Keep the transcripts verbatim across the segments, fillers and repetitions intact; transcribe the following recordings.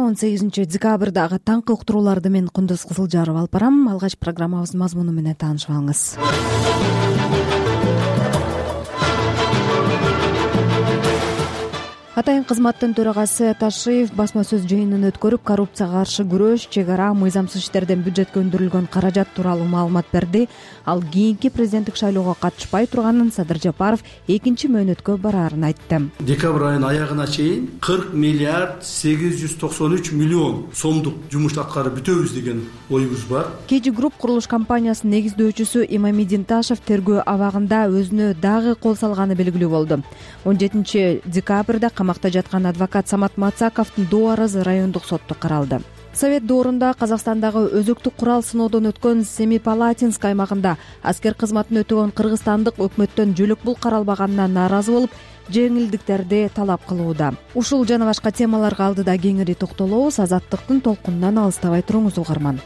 он сегизинчи декабрдагы таңкы уктурууларды мен Кундуз Кызылжаров алып барам. Алгач программабыздын мазмуну менен таанышып алыңыз. Атайын кызматтын төрагасы Ташиев басма сөз жыйынын өткөрүп, коррупцияга каршы күрөш, чек ара, мыйзамсыз иштерден бюджетке өндүрүлгөн каражат тууралуу маалымат берди. Ал кийинки президенттик шайлоого катышпай турганын, Садыр Жапаров экинчи мөөнөткө бараарын айтты. Декабрь айынын аягына чейин кырк миллиард сегиз жүз токсон үч миллион сомдук жумуш аткарып бүтөбүз деген оюбуз бар. Кежи групп курулуш компаниясынын негиздөөчүсү Имамидин Ташев тергөө абагында өзүнө дагы кол салганы белгилүү болду. он жетинчи декабрда камакта жаткан адвокат Самат Мацаковдун доо арызы райондук сотто каралды. Совет доорунда Казакстандагы өзөктүк курал сыноодон өткөн Семипалатинск аймагында аскер кызматын өтөгөн кыргызстандык өкмөттөн жөлөк бул каралбаганына нааразы болуп, жеңилдиктерди талап кылууда. Ушул жана башка темаларга алдыда кеңири токтолобуз. Азаттыктын толкунунан алыстабай туруңуз угарман.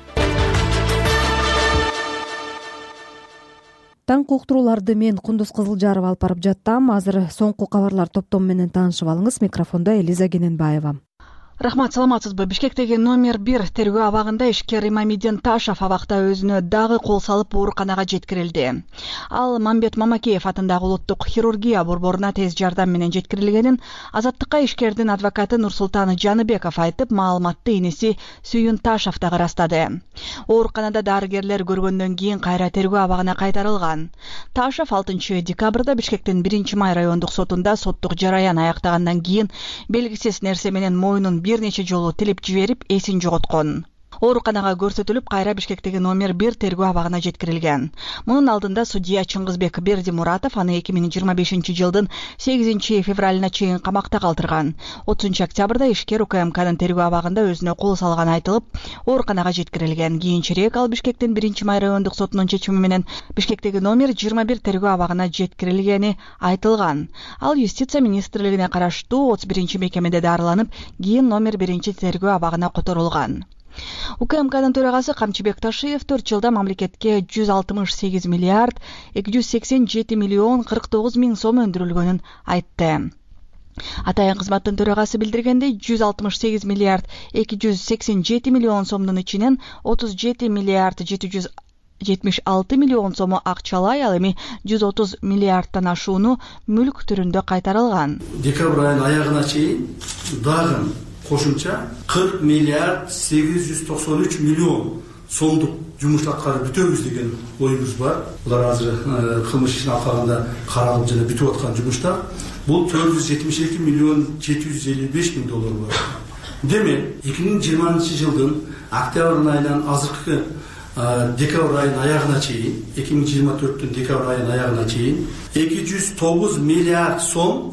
Таңкы уктурууларды мен Кундуз Кызылжаров алып барып жаттам. Азыр соңку кабарлар топтому менен таанышып алыңыз. Микрофондо Элиза Кененбаева. Рахмат, саламатсызбы? Бишкектеги номер бир тергөө абагында ишкер Имамидин Ташев абакта өзүнө дагы кол салып ооруканага жеткирилди. Ал Мамбет Мамакеев атындагы улуттук хирургия борборуна тез жардам менен жеткирилгенин Азаттыкка ишкердин адвокаты Нурсултан Жаныбеков айтып, маалыматты иниси Сүйүн Ташев дагы ырастады. Ооруканада дарыгерлер көргөндөн кийин кайра тергөө абагына кайтарылган. Ташев алтынчы декабрда Бишкектин биринчи май райондук сотунда соттук жараян аяктагандан кийин белгисиз нерсе менен мойнун бир нече жолу тилип жиберип, эсин жоготкон. Ооруканага көрсөтүлүп, кайра Бишкектеги номер бир тергөө абагына жеткирилген. Мунун алдында судья Чыңгызбек Бердимуратов аны эки миң жыйырма бешинчи жылдын сегизинчи февралына чейин камакта калтырган. отузунчу октябрда ишкер УКМКнын тергөө абагында өзүнө кол салганы айтылып, ооруканага жеткирилген. Кийинчерээк ал Бишкектин биринчи май райондук сотунун чечими менен Бишкектеги номер жыйырма бир тергөө абагына жеткирилгени айтылган. Ал юстиция министрлигине караштуу отуз биринчи мекемеде дарыланып, кийин номер биринчи тергөө абагына которулган. УКМКнын төрагасы Камчыбек Ташиев төрт жылда мамлекетке жүз алтымыш сегиз миллиард эки жүз сексен жети миллион кырк тогуз миң сом өндүрүлгөнүн айтты. Атайын кызматтын төрагасы билдиргендей, жүз алтымыш сегиз миллиард эки жүз сексен жети миллион сомдун ичинен отуз жети миллиард жети жүз жетимиш алты миллион сому акчалай, ал эми жүз отуз миллиардтан ашууну мүлк түрүндө кайтарылган. Декабрь айынын аягына чейин дагы кошумча кырк миллиард сегиз жүз токсон үч миллион сомдук жумуш аткарып бүтөбүз деген оюбуз бар. Булар азыр кылмыш ишин алкаганда каралып жана бүтүп аткан жумуштар. Бул төрт жүз жетимиш эки миллион жети жүз элүү беш миң доллар бар. Демек, эки миң жыйырманчы жылдын октябрь айынан азыркы декабрь айынын аягына чейин, эки миң жыйырма төрттүн декабрь айынын аягына чейин эки жүз тогуз миллиард сом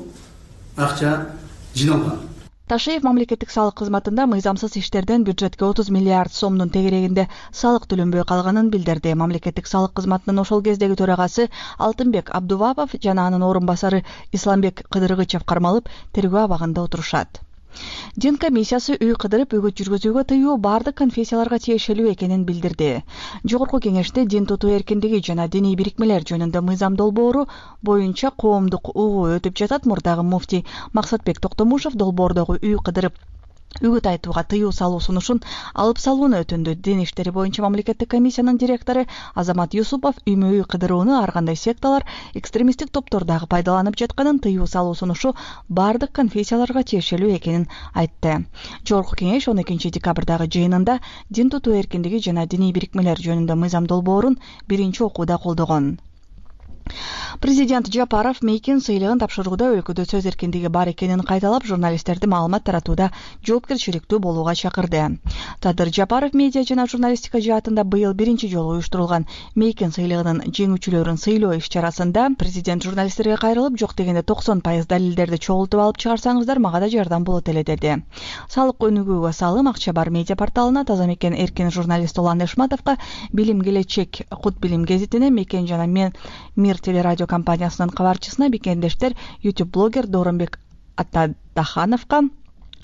акча жиналган. Ташиев мамлекеттик салык кызматында мыйзамсыз иштерден бюджетке отуз миллиард сомдун тегерегинде салык төлөнбөй калганын билдирди. Мамлекеттик салык кызматынын ошол кездеги төрагасы Алтынбек Абдувапов жана анын орун басары Исламбек Кыдыргычев кармалып, тергөө абагында отурушат. Дин комиссиясы үй кыдырып үгүт жүргүзүүгө тыюу бардык конфессияларга тиешелүү экенин билдирди. Жогорку кеңеште дин тутуу эркиндиги жана диний бирикмелер жөнүндө мыйзам долбоору боюнча коомдук угуу өтүп жатат. Мурдагы муфтий Максатбек Токтомушев долбоордогу үй кыдырып үгүт айтууга тыюу салуу сунушун алып салууну өтүндү. Дин иштери боюнча мамлекеттик комиссиянын директору Азамат Юсупов үймө үй кыдырууну ар кандай секталар, экстремисттик топтор дагы пайдаланып жатканын, тыюу салуу сунушу бардык конфессияларга тиешелүү экенин айтты. Жогорку кеңеш он экинчи декабрдагы жыйынында дин тутуу эркиндиги жана диний бирикмелер жөнүндө мыйзам долбоорун биринчи окууда колдогон. Президент Жапаров Мейкин сыйлыгын тапшырууда өлкөдө сөз эркиндиги бар экенин кайталап, журналисттерди маалымат таратууда жоопкерчиликтүү болууга чакырды. Садыр Жапаров медиа жана журналистика жаатында быйыл биринчи жолу уюштурулган Мейкин сыйлыгынын жеңүүчүлөрүн сыйлоо иш-чарасында президент журналисттерге кайрылып, жок дегенде токсон пайыз далилдерди чогултуп алып чыгарсаңыздар, мага да жардам болот эле деди. Салык өнүгүүгө салым акча бар медиа порталына, Таза Мекен эркин журналист Улан Эшматовго, Билим Келечек Кут Билим гезитине, Мекен жана мен Мир телерадио компаниясынын кабарчысына, бекендештер YouTube блогер Дооронбек Атадахановго,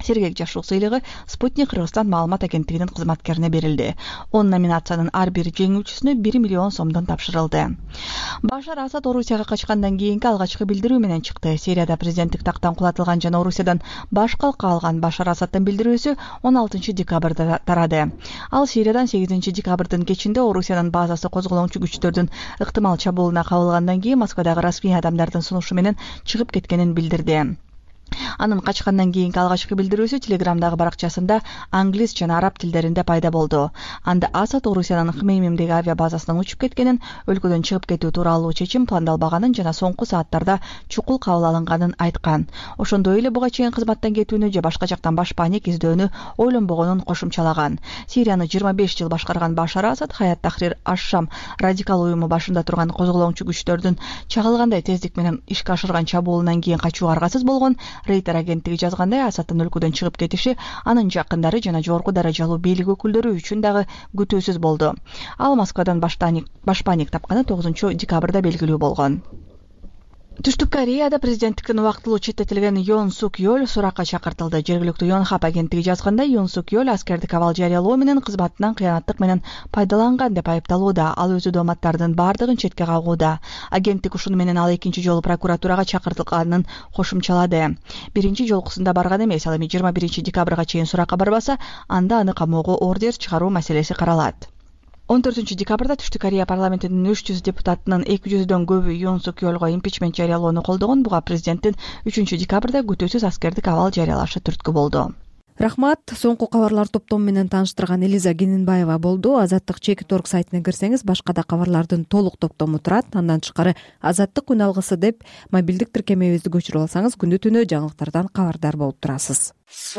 Сергек жашоо сыйлыгы Спутник Кыргызстан маалымат агенттигинин кызматкерине берилди. он номинациянын ар бир жеңүүчүсүнө бир миллион сомдон тапшырылды. Башар Асад Орусияга качкандан кийинки алгачкы билдирүү менен чыкты. Сирияда президенттик тактан кулатылган жана Орусиядан баш калка алган Башар Асадтын билдирүүсү он алтынчы декабрда тарады. Ал Сириядан сегизинчи декабрдын кечинде Орусиянын базасы козголоңчу күчтөрдүн ыктымал чабуулуна кабылгандан кийин Москвадагы расмий адамдардын сунушу менен чыгып кеткенин билдирди. Анын качкандан кийинки алгачкы билдирүүсү Телеграмдагы баракчасында англис жана араб тилдеринде пайда болду. Анда Асад Орусиянын Хмеймимдеги авиабазасынан учуп кеткенин, өлкөдөн чыгып кетүү тууралуу чечим пландалбаганын жана соңку сааттарда чукул кабыл алынганын айткан. Ошондой эле буга чейин кызматтан кетүүнү же башка жактан баш паник издөөнү ойлонбогонун кошумчалаган. Сирияны жыйырма беш жыл башкарган Башар Асад Хаят Тахрир аш-Шам радикал уюму башында турган козголоңчу күчтөрдүн чагылгандай тездик менен ишке ашырган чабуулунан кийин качууга аргасыз болгон. Рейтер агенттиги жазгандай, Асадтын өлкөдөн чыгып кетиши анын жакындары жана жогорку даражалуу бийлик өкүлдөрү үчүн дагы күтүүсүз болду. Ал Москвадан баш паник тапканы тогузунчу декабрда белгилүү болгон. Түштүк Кореяда президенттиктен убактылуу четтетилген Йон Сук Йол суракка чакыртылды. Жергиликтүү Йонхап агенттиги жазгандай, Йон Сук Йол аскердик абал жарыялоо менен кызматынан кыянаттык менен пайдаланган деп айыпталууда. Ал өзү дооматтардын бардыгын четке кагууда. Агенттик ушуну менен ал экинчи жолу прокуратурага чакыртылганын кошумчалады. Биринчи жолкусунда барган эмес, ал эми жыйырма биринчи декабрга чейин суракка барбаса, анда аны камоого ордер чыгаруу маселеси каралат. он төртүнчү декабрда Түштүк Корея парламентинин үч жүз депутатынын эки жүздөн көбү Йон Сук Йолго импичмент жарыялоону колдогон. Буга президенттин үчүнчү декабрда күтүүсүз аскердик абал жарыялашы түрткү болду. Рахмат. Соңку кабарлар топтому менен тааныштырган Элиза Генинбаева болду. Азаттык чеки торг сайтына кирсеңиз, башка да кабарлардын толук топтому турат. Андан тышкары Азаттык күн алгысы деп мобилдик тиркемебизди көчүрүп алсаңыз, күнү түнү жаңылыктардан кабардар болуп турасыз.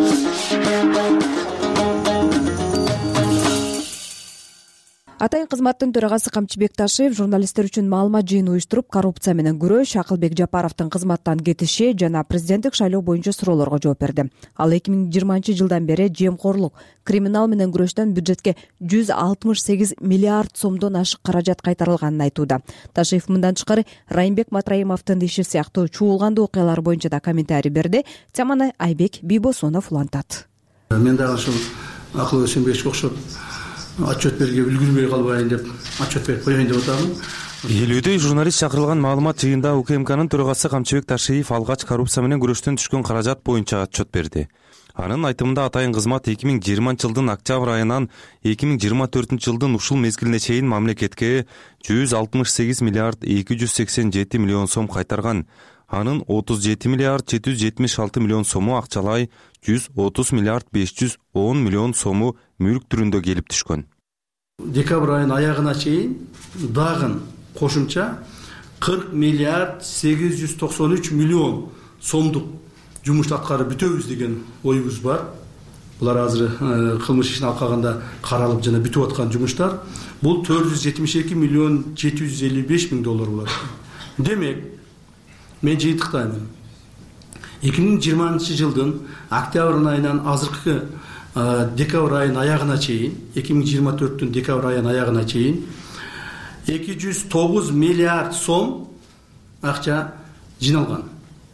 Атайын кызматтын төрагасы Камчы Бекташев журналисттер үчүн маалымат жыйыны уюштуруп, коррупция менен күрөш, Акылбек Жапаровдун кызматтан кетиши жана президенттик шайлоо боюнча суроолорго жооп берди. Ал эки миң жыйырманчы жылдан бери жемкорлук, криминал менен күрөштөн бюджетке жүз алтымыш сегиз миллиард сомдон ашык каражат кайтарылганын айтууда. Ташиев мындан тышкары Райымбек Матраимовдун иши сыяктуу чуулгандуу окуялар боюнча да комментарий берди. Теманы Айбек Бийбосунов улантат. Мен дагы ушул Акыл Өсөнбековичке окшоп отчет берге үлгүрбөй калбайын деп отчет берип коеюн деп атам. Элүүдөй журналист чакырылган маалымат жыйында УКМКнын төрагасы Камчыбек Ташиев алгач коррупция менен күрөштөн түшкөн каражат боюнча отчет берди. Анын айтымында атайын кызмат эки миң жыйырманчы жылдын октябрь айынан эки миң жыйырма төртүнчү жылдын ушул мезгилине чейин мамлекетке жүз алтымыш сегиз миллиард эки жүз сексен жети миллион сом кайтарган. Анын отуз жети миллиард жети жүз жетимиш алты миллион сому акчалай, жүз отуз миллиард беш жүз он миллион сому мүлк түрүндө келип түшкөн. Декабрь айынын аягына чейин дагы кошумча кырк миллиард сегиз жүз токсон үч миллион сомдук жумушту аткарып бүтөбүз деген оюбуз бар. Булар азыр кылмыш ишин алкаганда каралып жана бүтүп аткан жумуштар. Бул төрт жүз жетимиш эки миллион жети жүз элүү беш миң доллар болот. Демек, мен жыйынтыктаймын. эки миң жыйырманчы жылдын октябрь айынан азыркы декабрь айынын аягына чейин, эки миң жыйырма төрттүн декабрь айынын аягына чейин эки жүз тогуз миллиард сом акча жиналган.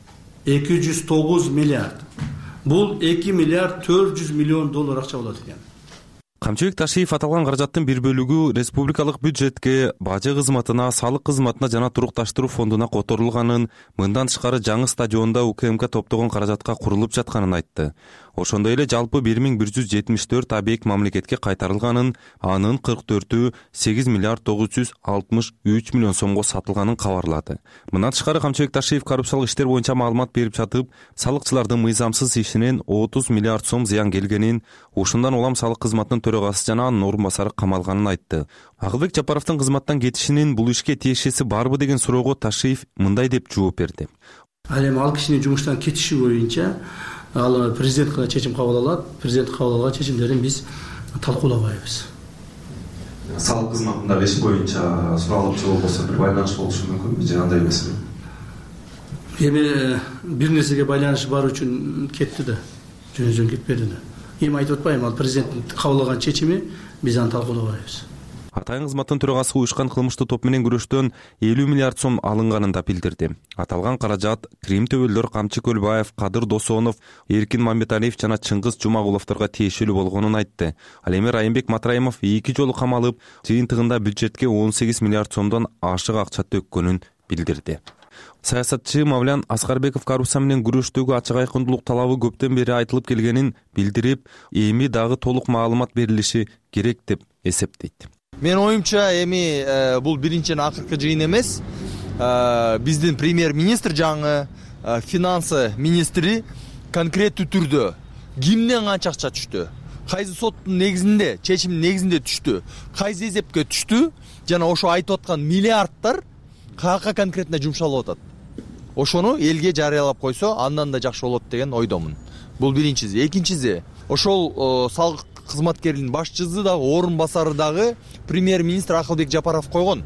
эки жүз тогуз миллиард. Бул эки миллиард төрт жүз миллион доллар акча болот экен. Камчыбек Ташиев аталган каражаттын бир бөлүгү республикалык бюджетке, бажы кызматына, салык кызматына жана турукташтыруу фондуна которулганын, мындан тышкары жаңы стадионда УКМК топтогон каражатка курулуп жатканын айтты. Ошондой эле жалпы бир миң бир жүз жетимиш төрт объект мамлекетке кайтарылганын, анын кырк төртү сегиз миллиард тогуз жүз алтымыш үч миллион сомго сатылганын кабарлады. Мындан тышкары Камчыбек Ташиев коррупциялык иштер боюнча маалымат берип жатып, салыкчылардын мыйзамсыз ишинен отуз миллиард сом зыян келгенин, ушундан улам салык кызматынын төрагасы жана анын орун басары камалганын айтты. Акылбек Жапаровдун кызматтан кетишинин бул ишке тиешеси барбы деген суроого Ташиев мындай деп жооп берди. Ал эми ал кишинин жумуштан кетиши боюнча ал президент чечим кабыл алат. Президент кабыл алган чечимдерин биз талкуулабайбыз. Салык кызматында иш боюнча суралып чыгуу болсо бир байланыш болушу мүмкүнбү же андай эмеспи? Эми бир нерсеге байланыш бар үчүн кетти да, жөн-жөн кетпеди да. Эми айтып атпайм, ал президенттин кабыл алган чечими, биз аны талкуулабайбыз. Атайын кызматтын төрагасы уюшкан кылмыштуу топ менен күрөштөн элүү миллиард сом алынганын да билдирди. Аталган каражат Крим төбөлдөр Камчы Көлбаев, Кадыр Досонов, Эркин Мамбеталиев жана Чыңгыз Жумагуловторго тиешелүү болгонун айтты. Ал эми Райымбек Матраимов эки жолу камалып, жыйынтыгында бюджетке он сегиз миллиард сомдон ашык акча төккөнүн билдирди. Саясатчы Мавлян Аскарбеков коррупция менен күрөштөгү ачык айкындуулук талабы көптөн бери айтылып келгенин билдирип, эми дагы толук маалымат берилиши керек деп эсептейт. Мен оюмча эми бул биринчиден акыркы жыйын эмес. Биздин премьер-министр жаңы финансы министри конкреттүү түрдө кимден канча акча түштү, кайсы соттун негизинде, чечимдин негизинде түштү, кайсы эсепке түштү, жана ошо айтып аткан миллиардтар каяка конкретно жумшалып атат. Ошону элге жарыялап койсо, андан да жакшы болот деген ойдомун. Бул биринчиси. Экинчиси, ошол салык кызматкеринин башчысы дагы, орун басары дагы премьер-министр Акылбек Жапаров койгон.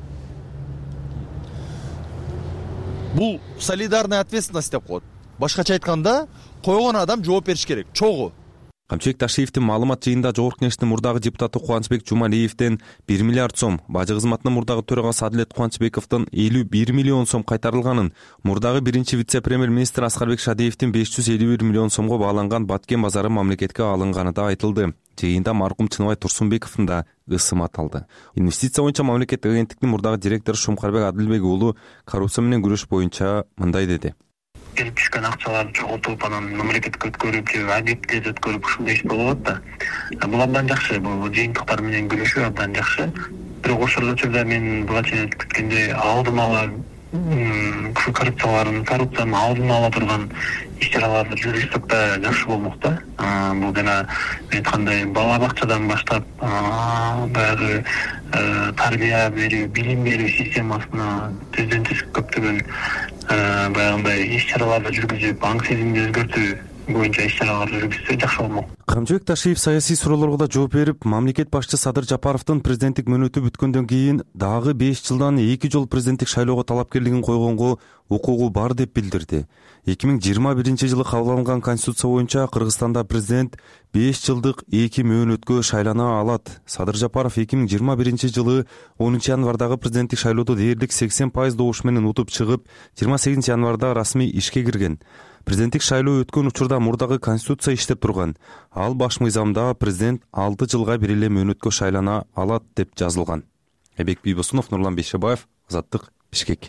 Бул солидарная ответственность деп коет. Башкача айтканда, койгон адам жооп бериш керек, чогуу. Камчыбек Ташиевдин маалымат жыйында Жогорку Кеңештин мурдагы депутаты Кубанычбек Жумалиевден бир миллиард сом, бажы кызматынын мурдагы төрагасы Адилет Кубанычбековдон элүү бир миллион сом кайтарылганын, мурдагы биринчи вице-премьер-министр Аскарбек Шадиевдин беш жүз элүү бир миллион сомго бааланган Баткен базары мамлекетке алынганы да айтылды. Жыйында маркум Чыныбай Турсунбековдун да ысым аталды. Инвестиция боюнча мамлекеттик агенттиктин мурдагы директору Шумкарбек Адилбек уулу коррупция менен күрөш боюнча мындай деди. Келип түшкөн акчаларды чогултуп, анан мамлекетке өткөрүп, же объектилерди өткөрүп ушундай иш болуп атат да. Бул абдан жакшы, бул жыйынтыктар менен күрөшүү абдан жакшы. Бирок ошол эле учурда мен буга чейин айтып кеткендей, алдын ала коррупциялардын, коррупциянын алдын ала турган иш-чараларды жүргүзсөк да жакшы болмок да. Бул жана мен айткандай бала бакчадан баштап баягы тарбия берүү, билим берүү системасына түздөн түз көптөгөн баягындай иш-чараларды жүргүзүп, аң сезимди өзгөртүү боюнча иш-чараларды жүргүзсө жакшы болмок. Камчыбек Ташиев саясий суроолорго да жооп берип, мамлекет башчысы Садыр Жапаровдун президенттик мөөнөтү бүткөндөн кийин дагы беш жылдан эки жол президенттик шайлоого талапкерлигин койгонго укугу бар деп билдирди. эки миң жыйырма биринчи жылы кабыл алынган конституция боюнча Кыргызстанда президент беш жылдык эки мөөнөткө шайлана алат. Садыр Жапаров эки миң жыйырма биринчи жылы онунчу январдагы президенттик шайлоодо дээрлик сексен пайыз добуш менен утуп чыгып, жыйырма сегизинчи январда расмий ишке кирген. Президенттик шайлоо өткөн учурда мурдагы конституция иштеп турган. Ал баш мыйзамда президент алты жылга бир эле мөөнөткө шайлана алат деп жазылган. Эбек Бийбосунов, Нурлан Бейшебаев, Азаттык, Бишкек.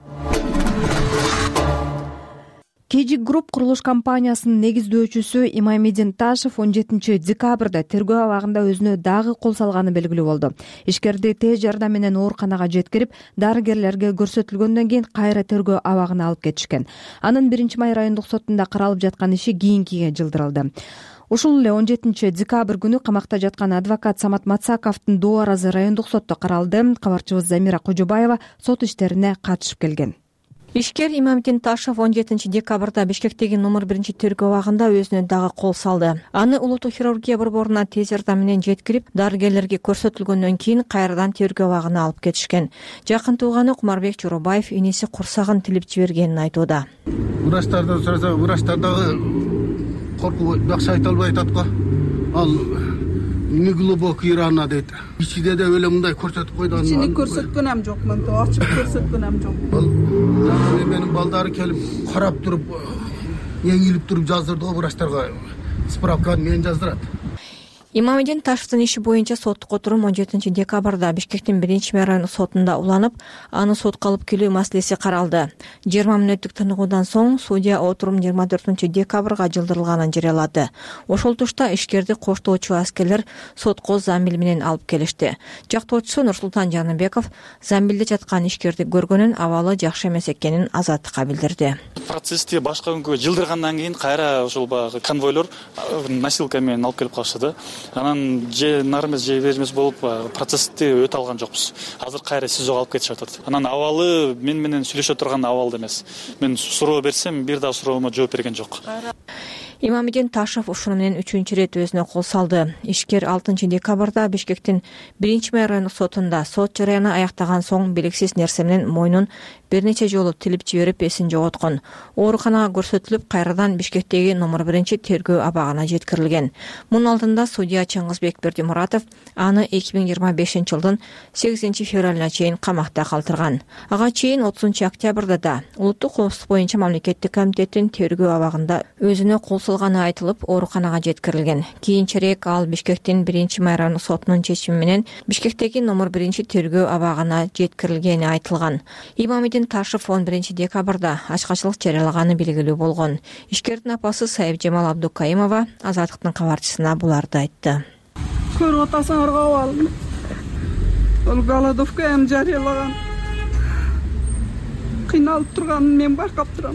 Кежик Групп курулуш компаниясынын негиздөөчүсү Имамидин Ташев он жетинчи декабрда тергөө абагында өзүнө дагы кол салганы белгилүү болду. Ишкерди тез жардам менен ооруканага жеткирип, дарыгерлерге көрсөтүлгөндөн кийин кайра тергөө абагына алып кетишкен. Анын биринчи май райондук сотунда каралып жаткан иши кийинкиге жылдырылды. Ушул эле он жетинчи декабрь күнү камакта жаткан адвокат Самат Мацаковдун доо аразы райондук сотто каралды. Кабарчыбыз Замира Кожобаева сот иштерине катышып келген. Ишкер Имамидин Ташев он жетинчи декабрда Бишкектеги номер биринчи тергөө абагында өзүнө дагы кол салды. Аны улуттук хирургия борборуна тез жардам менен жеткирип, дарыгерлерге көрсөтүлгөндөн кийин кайрадан тергөө абагына алып кетишкен. Жакын тууганы Кумарбек Чоробаев иниси курсагын тилип жибергенин айтууда. Врачтардан сураса, врачтар дагы коркуп жакшы айта албай атат го. Ал неглубокий рана дейт. Ичиде да эле мындай көрсөтүп койду. Ичини көрсөткөн ам жок, мен ачып көрсөткөн ам жок. Ал менин балдары келип карап туруп, эңилип туруп жаздырды го врачтарга. Справканы мен жаздырат. Имамидин Ташевдин иши боюнча соттук отурум он жетинчи декабрда Бишкектин биринчи райондук сотунда уланып, аны сотко алып келүү маселеси каралды. жыйырма мүнөттүк тыныгуудан соң судья отурум жыйырма төртүнчү декабрга жылдырылганын жарыялады. Ошол тушта ишкерди коштоочу аскерлер сотко замбил менен алып келишти. Жактоочусу Нурсултан Жаныбеков замбилде жаткан ишкерди көргөнүн, абалы жакшы эмес экенин Азаттыкка билдирди. Процессти башка күнгө жылдыргандан кийин кайра ошол баягы конвойлор носилка менен алып келип калышты. Анан же нар эмес же бер эмес болуп процессти өтө алган жокпуз. Азыр кайра СИЗОго алып кетишип атат. Анан абалы мен менен сүйлөшө турган абалда эмес. Мен суроо берсем, бир дагы суроомо жооп берген жок. Имамидин Ташев ушуну менен үчүнчү ирет өзүнө кол салды. Ишкер алтынчы декабрда Бишкектин биринчи райондук сотунда сот жарыяны аяктаган соң белгисиз нерсе менен мойнун бир нече жолу тилип жиберип эсин жоготкон. Ооруканага көрсөтүлүп, кайрадан Бишкектеги номер биринчи тергөө абагына жеткирилген. Мунун алдында судья Чыңгызбек Бердимуратов аны эки миң жыйырма бешинчи жылдын сегизинчи февралына чейин камакта калтырган. Ага чейин отузунчу октябрда да улуттук коопсуздук боюнча мамлекеттик комитеттин тергөө абагында өзүнө кол салганы айтылып, ооруканага жеткирилген. Кийинчерээк ал Бишкектин биринчи май райондук сотунун чечими менен Бишкектеги номер биринчи тергөө абагына жеткирилгени айтылган. Имамидин Ташев он биринчи декабрда ачкачылык жарыялаганы белгилүү болгон. Ишкердин апасы Сайып-Жамал Абдукаимова Азаттыктын кабарчысына буларды айтты. Көрүп атасыңар кабыл. Ол голодовка эми жарыялаган. Кыйналып турганын мен байкап турам.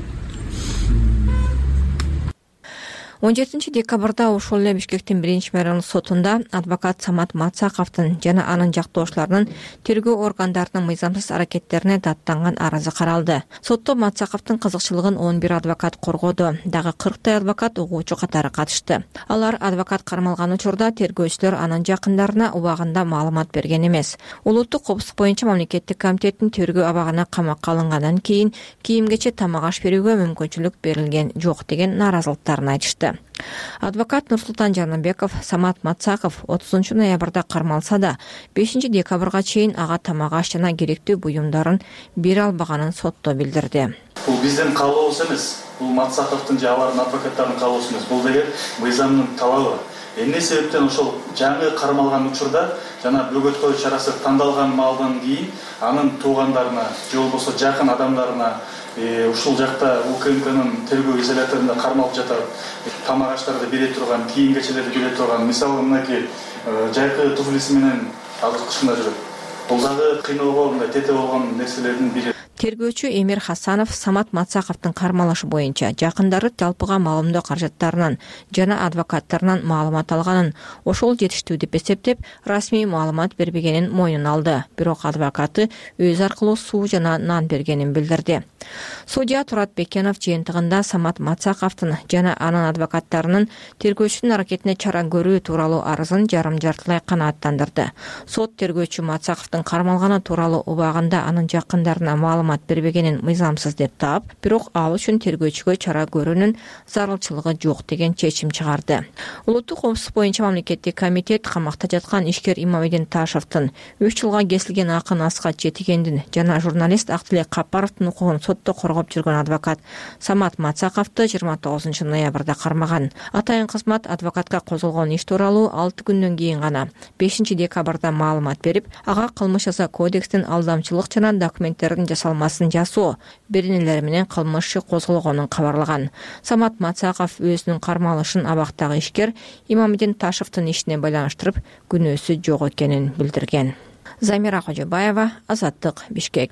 он жетинчи декабрда ошол эле Бишкектин биринчи май райондук сотунда адвокат Самат Мацаковдун жана анын жактоошуларынын тергөө органдарынын мыйзамсыз аракеттерине даттанган арызы каралды. Сотто Мацаковдун кызыкчылыгын он бир адвокат коргоду. Дагы кырктай адвокат угуучу катары катышты. Алар адвокат кармалган учурда тергөөчүлөр анын жакындарына убагында маалымат берген эмес. Улуттук коопсуздук боюнча мамлекеттик комитеттин тергөө абагына камакка алынгандан кийин кийимгече тамак аш берүүгө мүмкүнчүлүк берилген жок деген нааразылыктарын айтышты. Адвокат Нурсултан Жаныбеков Самат Мацаков отузунчу ноябрда кармалса да, бешинчи декабрга чейин ага тамак аш жана керектүү буюмдарын бере албаганын сотто билдирди. Бул биздин каалообуз эмес, бул Мацаковдун же алардын адвокаттарынын каалоосу эмес, бул деген мыйзамдын талабы. Эмне себептен ошол жаңы кармалган учурда жана бөгөткө чарасы тандалган маалдан кийин анын туугандарына же болбосо жакын адамдарына ушул жакта УКМКнын тергөө изоляторунда кармалып жатат, тамак аштарды бере турган, кийим-кечелерди бере турган, мисалы мынакей жайкы туфлиси менен азыр кышында жүрөт. Бул дагы кыйноого, мындай тете болгон нерселердин бири. Тергөөчү Эмир Хасанов Самат Мацаковдун кармалышы боюнча жакындары жалпыга маалымдоо каражаттарынан жана адвокаттарынан маалымат алганын, ошол жетиштүү деп эсептеп, расмий маалымат бербегенин мойнуна алды. Бирок адвокаты өз аркылуу суу жана нан бергенин билдирди. Судья Турат Бекенов жыйынтыгында Самат Мацаковдун жана анын адвокаттарынын тергөөчүнүн аракетине чара көрүү тууралуу арызын жарым жартылай канааттандырды. Сот тергөөчү Мацаковдун кармалганы тууралуу убагында анын жакындарына маалымат бербегенин мыйзамсыз деп таап, бирок ал үчүн тергөөчүгө чара көрүүнүн зарылчылыгы жок деген чечим чыгарды. Улуттук коопсуздук боюнча мамлекеттик комитет камакта жаткан ишкер Имамидин Ташевдин үч жылга кесилген акын Аскат Жетигендин жана журналист Актилек Капаровдун укугун сотто коргоп жүргөн адвокат Самат Мацаковду жыйырма тогузунчу ноябрда кармаган. Атайын кызмат адвокатка козголгон иш тууралуу алты күндөн кийин гана бешинчи декабрда маалымат берип, ага кылмыш жаза кодекстин алдамчылык жана документтердин жасалмасын жасоо беренелери менен кылмыш иши козголгонун кабарлаган. Самат Мацаков өзүнүн кармалышын абактагы ишкер Имамидин Ташевдин ишине байланыштырып, күнөөсү жок экенин билдирген. Замира Кожобаева, Азаттык, Бишкек.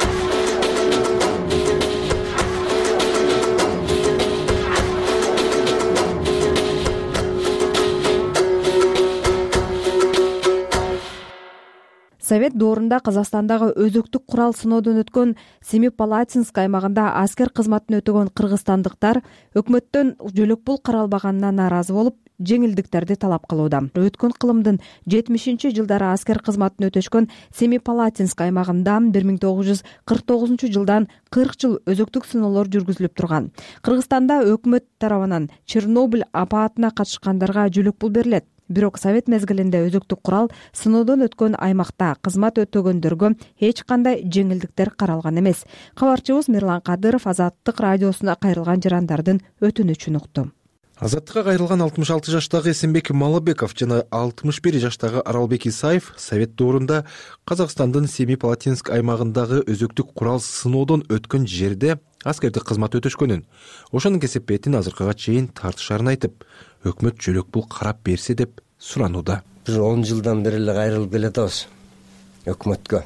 Совет доорунда Казакстандагы өзөктүк курал сыноодон өткөн Семипалатинск аймагында аскер кызматын өтөгөн кыргызстандыктар өкмөттөн жөлөк пул каралбаганына нааразы болуп, жеңилдиктерди талап кылууда. Өткөн кылымдын жетимишинчи жылдары аскер кызматын өтөшкөн Семипалатинск аймагында бир миң тогуз жүз кырк тогузунчу жылдан кырк жыл өзөктүк сыноолор жүргүзүлүп турган. Кыргызстанда өкмөт тарабынан Чернобыль апаатына катышкандарга жөлөк пул берилет. Бирок совет мезгилинде өзөктүк курал сыноодон өткөн аймакта кызмат өтөгөндөргө эч кандай жеңилдиктер каралган эмес. Кабарчыбыз Мирлан Кадыров Азаттык радиосуна кайрылган жарандардын өтүнүчүн укту. Азаттыкка кайрылган алтымыш алты жаштагы Эсенбек Малыбеков жана алтымыш бир жаштагы Аралбек Исаев совет доорунда Казакстандын Семипалатинск аймагындагы өзөктүк курал сыноодон өткөн жерде аскердик кызмат өтөшкөнүн, ошонун кесепетин азыркыга чейин тартышарын айтып, өкмөт жөлөк пул карап берсе деп суранууда. Бир он жылдан бери эле кайрылып келатабыз өкмөткө.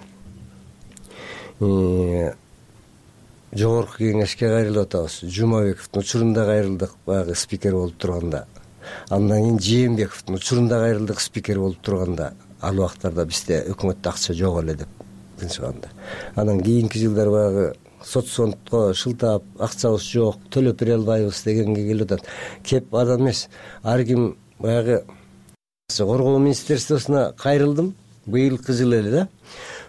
Жогорку кеңешке кайрылып атабыз. Жумабековдун учурунда кайрылдык, баягы спикер болуп турганда. Андан кийин Жээнбековдун учурунда кайрылдык, спикер болуп турганда. Ал убактарда бизде өкмөттө акча жок эле деп чыганда. Анан кийинки жылдар баягы соцфондко шылтап, акчабыз жок, төлөп бере албайбыз дегенге келип атат. Кеп адам эмес. Ар ким баягы коргоо министерствосуна кайрылдым, быйылкы жылы эле да.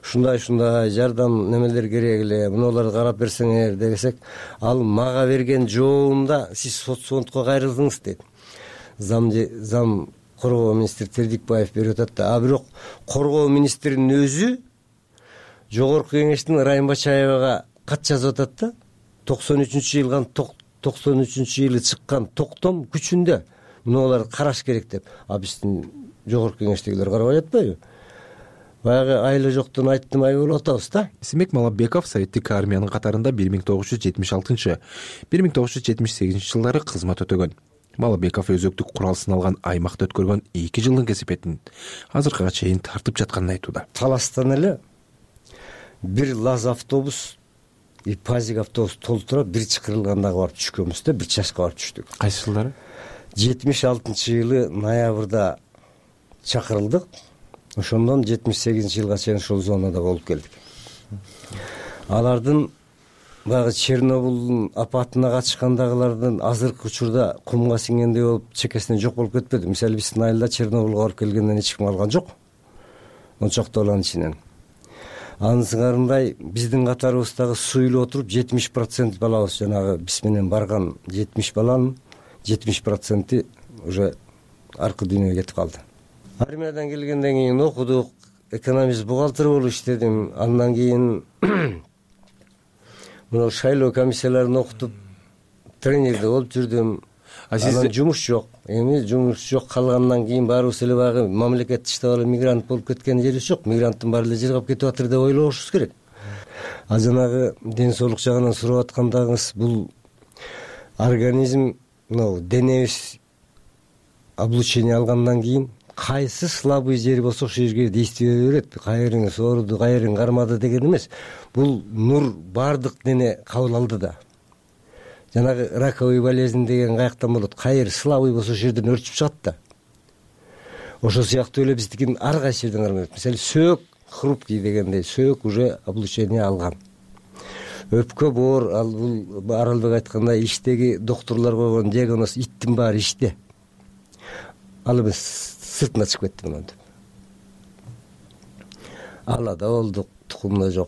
ушундай ушундай жардам немелер керек эле, мунуларды карап берсеңер десек, ал мага берген жообунда сиз соцфондко кайрылдыңыз дейт. Зам зам коргоо министри Тердикбаев берип атат да. А бирок коргоо министринин өзү жогорку кеңештин Райым Бачаевага кат жазып атат да. токсон үчүнчү жылган токсон үчүнчү жылы чыккан токтом күчүндө мунуларды караш керек деп. А биздин жогорку кеңештегилер карабай атпайбы? Баягы айла жоктон айттым ай болуп атабыз да. Эсенбек Малабеков советтик армиянын катарында бир миң тогуз жүз жетимиш алтынчы — бир миң тогуз жүз жетимиш сегизинчи жылдары кызмат өтөгөн. Малабеков өзөктүк курал сыналган аймакта өткөргөн эки жылдын кесепетин азыркыга чейин тартып жатканын айтууда. Таластан эле бир ЛАЗ автобус, и ПАЗик автобус толтура бир чакырылганда барып түшкөнбүз да, бир чашка барып түштүк. Кайсы жылдары? жетимиш алтынчы жылы ноябрда чакырылдык. Ошондон жетимиш сегизинчи жылга чейин ушул зонада болуп келдик. Алардын баягы Чернобылдын апатына катышкандагылардын азыркы учурда кумга сиңгендей болуп чекесинен жок болуп кетпеди. Мисалы биздин айылда Чернобылга барып келгенден эч ким алган жок. он чакты баланын ичинен. Анын сыңарындай биздин катарыбыздагы суйлуп отуруп жетимиш процент балабыз, жанагы биз менен барган жетимиш баланын жетимиш проценти уже аркы дүйнөгө кетип калды. Армиядан келгенден кийин окудук, экономист, бухгалтер болуп иштедим. Андан кийин мына шайлоо комиссияларын окутуп тренерде болуп жүрдүм. Анан жумуш жок. Эми жумуш жок калгандан кийин баарыбыз эле баягы мамлекет иштеп алып мигрант болуп кеткен жерибиз жок. Мигранттын баары эле жыргап кетип атыр деп ойлошубуз керек. А жанагы ден соолук жагынан сурап аткандагыңыз, бул организм, мына денебиз облучение алгандан кийин кайсы слабый жери болсо ошол жерге действие берет. Кайрыңыз ооруду, кайрың кармады деген эмес. Бул нур бардык дене кабыл алды да. Жанагы раковый болезнь деген каяктан болот? Кайыр слабый болсо ошол жерден өрчүп чыгат да. Ошол сыяктуу эле биздикин ар кайсы жерден кармайт. Мисалы сөөк хрупкий дегендей, сөөк уже облучение алган. Өпкө боор, ал бул Аралбек айткандай иштеги доктурлар койгон диагноз иттин баары иште. Ал эми сыртына чыгып кетти мына. Алада болдук, тукумда жок.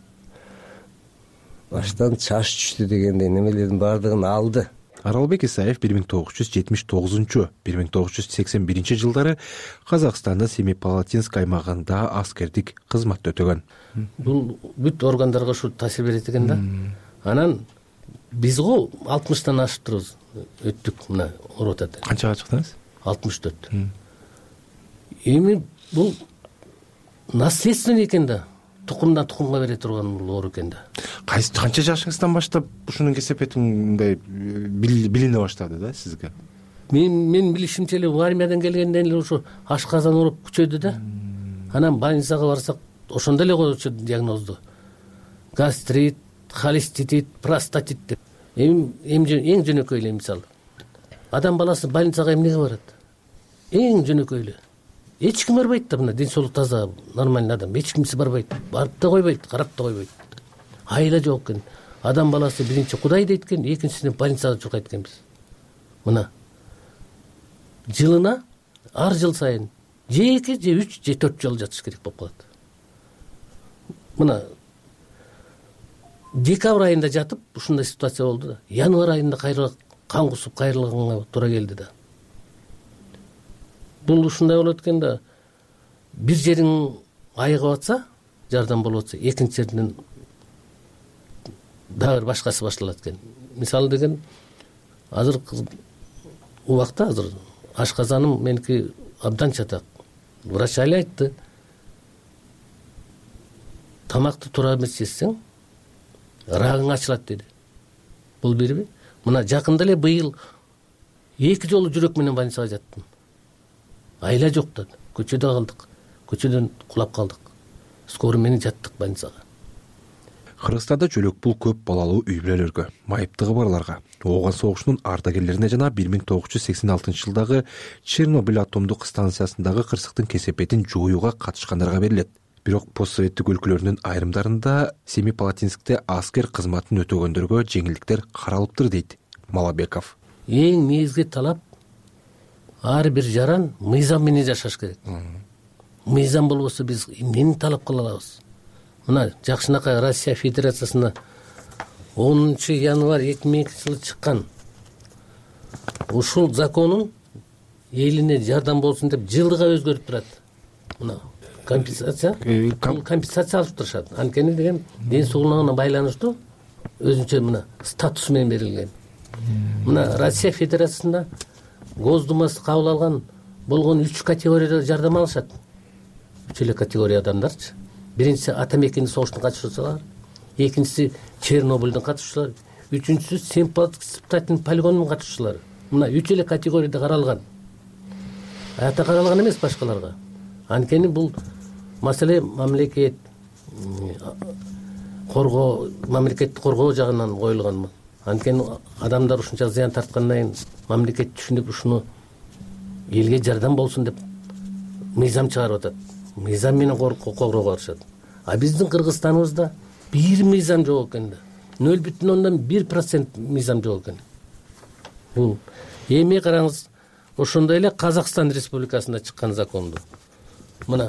Баштан чаш түштү дегендей немелердин баардыгын алды. Аралбек Исаев бир миң тогуз жүз жетимиш тогузунчу — бир миң тогуз жүз сексен биринчи жылдары Казакстандын Семипалатинск аймагында аскердик кызматта өтөгөн. Бул бүт органдарга ушу таасир берет экен да. Анан биз го алтымыштан ашып турбуз, өттүк мына оротада. Канчага чыктыңыз? алтымыш төрт. Эми бул наследственный экен да. Тукумдан тукумга бере турган бул оору экен да. Кайсы канча жашыңыздан баштап ушунун кесепети мындай билине баштады да сизге? Мен мен билишимче эле армиядан келгенден эле ошо ашказан ооруп күчөдү да. Анан больницага барсак ошондо эле коючу диагнозду. Гастрит, холеститит, простатит деп. Эми эң жөнөкөй эле мисалы. Адам баласы больницага эмнеге барат? Эң жөнөкөй эле. Эч ким барбайт да, мына ден соолук таза, нормальный адам. Эч кимси барбайт. Барып да койбойт, карап да койбойт. Айла жок экен. Адам баласы биринчи Кудай дейт экен, экинчисинен больницага чуркайт экенбиз. Мына жылына ар жыл сайын же эки, же үч, же төрт жолу жатыш керек болуп калат. Мына декабрь айында жатып ушундай ситуация болду да. Январь айында кайра кан кусуп кайрылганга туура келди да. Бул ушундай болот экен да. Бир жериң айыгып атса, жардам болуп атса, экинчи жерден дагы башкасы башталат экен. Мисалы деген азыр убакта азыр ашказаным меники абдан чатак. Врач али айтты. Тамакты туура эмес жесең, рагың ачылат деди. Бул бирби? Мына жакында эле быйыл эки жолу жүрөк менен больницага жаттым. Айла жок да. Көчөдө калдык. Көчөдөн кулап калдык. Скорый менен жаттык больницага. Кыргызстанда жөлөк бул көп балалуу үй бүлөлөргө, майыптыгы барларга, ооган согушунун ардагерлерине жана бир миң тогуз жүз сексен алтынчы жылдагы Чернобыль атомдук станциясындагы кырсыктын кесепетин жоюуга катышкандарга берилет. Бирок постсоветтик өлкөлөрдүн айрымдарында Семипалатинскте аскер кызматын өтөгөндөргө жеңилдиктер каралыптыр дейт Малабеков. Эң негизги талап ар бир жаран мыйзам менен жашаш керек. Мыйзам болбосо биз эмнени талап кыла алабыз? мына жакшынакай Россия Федерациясына онунчу январь эки миң экинчи жылы чыккан ушул законун элине жардам болсун деп жылдыга өзгөртүп турат. Мына компенсация компенсация алып турушат. Анткени деген ден соолугуна байланыштуу өзүнчө мына статус менен берилген. Мына Россия Федерациясында Госдумасы кабыл алган болгон үч категорияда жардам алышат. Үч эле категория адамдарчы. Биринчиси атом-экинчи согуштун катышуучулары, экинчиси Чернобыльдын катышуучулары, үчүнчүсү Семипалатинск испытательный полигонунун катышуучулары. Мына үч эле категорияда каралган. Ата каралган эмес башкаларга. Анткени бул маселе мамлекет коргоо, мамлекетти коргоо жагынан коюлган. Анткени адамдар ушунча зыян тарткандан кийин мамлекет түшүнүп ушуну элге жардам болсун деп мыйзам чыгарып атат. Мыйзам менен коргоого барышат. А биздин Кыргызстаныбызда бир мыйзам жок экен да. нөл бүтүн ондон бир процент мыйзам жок экен. Бул эми караңыз, ошондой эле Казакстан Республикасында чыккан законду. Мына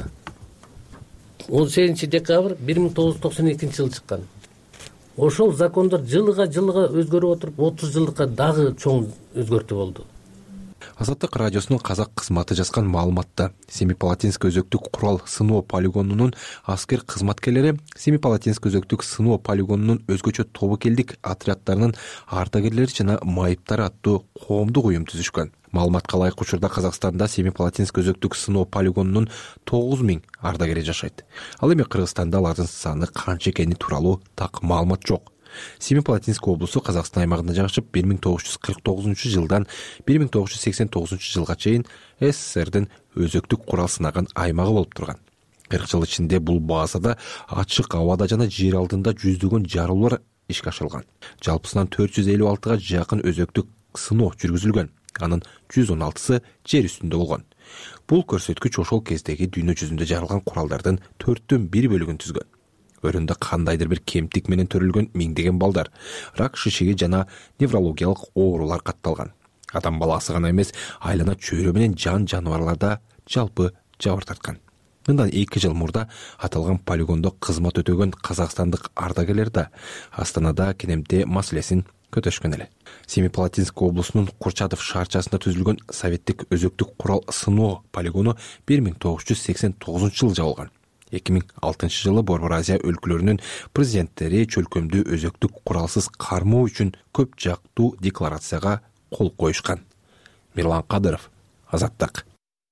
он сегизинчи декабрь бир миң тогуз жүз токсон экинчи жылы чыккан. Ошол закондор жылыга жылыга өзгөрүп отуруп отуз жылдыкка дагы чоң өзгөртүү болду. Азаттык радиосунун казак кызматы жазган маалыматта Семипалатинск өзөктүк курал сыноо полигонунун аскер кызматкерлери Семипалатинск өзөктүк сыноо полигонунун өзгөчө тобокелдик отряддарынын ардагерлери жана майыптары аттуу коомдук уюм түзүшкөн. Маалыматка ылайык учурда Казакстанда Семипалатинск өзөктүк сыноо полигонунун тогуз миң ардагери жашайт. Ал эми Кыргызстанда алардын саны канча экени тууралуу так маалымат жок. Семипалатинск облусу Казакстан аймагында жашап бир миң тогуз жүз кырк тогузунчу жылдан бир миң тогуз жүз сексен тогузунчу жылга чейин СССРдин өзөктүк курал сынаган аймагы болуп турган. кырк жыл ичинде бул базада ачык абада жана жер алдында жүздөгөн жарылуулар ишке ашырылган. Жалпысынан төрт жүз элүү алтыга жакын өзөктүк сыноо жүргүзүлгөн. Анын жүз он алтысы жер үстүндө болгон. Бул көрсөткүч ошол кездеги дүйнө жүзүндө жарылган куралдардын төрттөн бир бөлүгүн түзгөн. Өрүндө кандайдыр бир кемтик менен төрөлгөн миңдеген балдар, рак, шишеги жана неврологиялык оорулар катталган. Адам баласы гана эмес, айлана чөйрө менен жан жаныбарларда жалпы жабыр тарткан. Мындан эки жыл мурда аталган полигондо кызмат өтөгөн казакстандык ардагерлер да Астанада кенемте маселесин көтөрүшкөн эле. Семипалатинск облусунун Курчатов шаарчасында түзүлгөн советтик өзөктүк курал сыноо полигону бир миң тогуз жүз сексен тогузунчу жылы жабылган. эки миң алтынчы жылы Борбор Азия өлкөлөрүнүн президенттери чөлкөмдүү өзөктүк куралсыз кармоо үчүн көп жактуу декларацияга кол коюшкан. Мирлан Кадыров, Азаттык.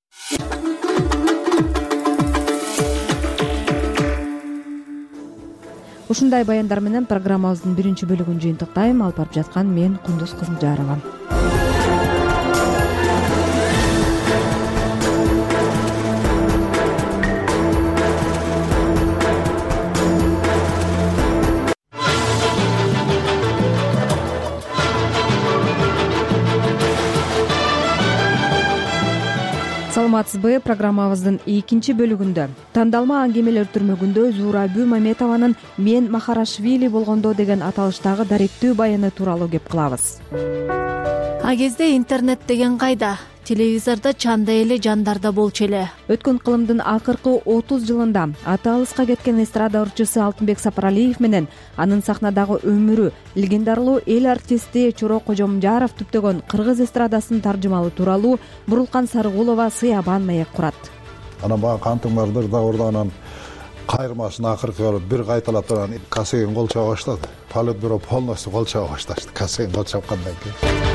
Ушундай баяндар менен программабыздын биринчи бөлүгүн жыйынтыктайм. Алып барып жаткан мен Кундуз Кызылжарова. Саламатсызбы? Программабыздын экинчи бөлүгүндө тандалма аңгемелер түрмөгүндө Зурабү Маметованын «Мен Махарашвили болгондо» деген аталыштагы даректүү баяны тууралуу кеп кылабыз. А кезде интернет деген кайда? Телевизордо чанда эле жандарда болчу эле. Өткөн кылымдын акыркы отуз жылында аты алыска кеткен эстрада ырчысы Алтынбек Сапаралиев менен анын сахнадагы өмүрү, легендарлуу эл артисти Чоро Кожомжаров түптөгөн кыргыз эстрадасынын таржымалы тууралуу Бурулкан Сарыгулова сыябан маек курат. Анан бага кантыңдардыр да ордонан кайрмасын акыркы бир кайталап турган Касыгин кол чаба баштады. Политбюро полностью кол чаба башташты. Касыгин кол чапкандан кийин.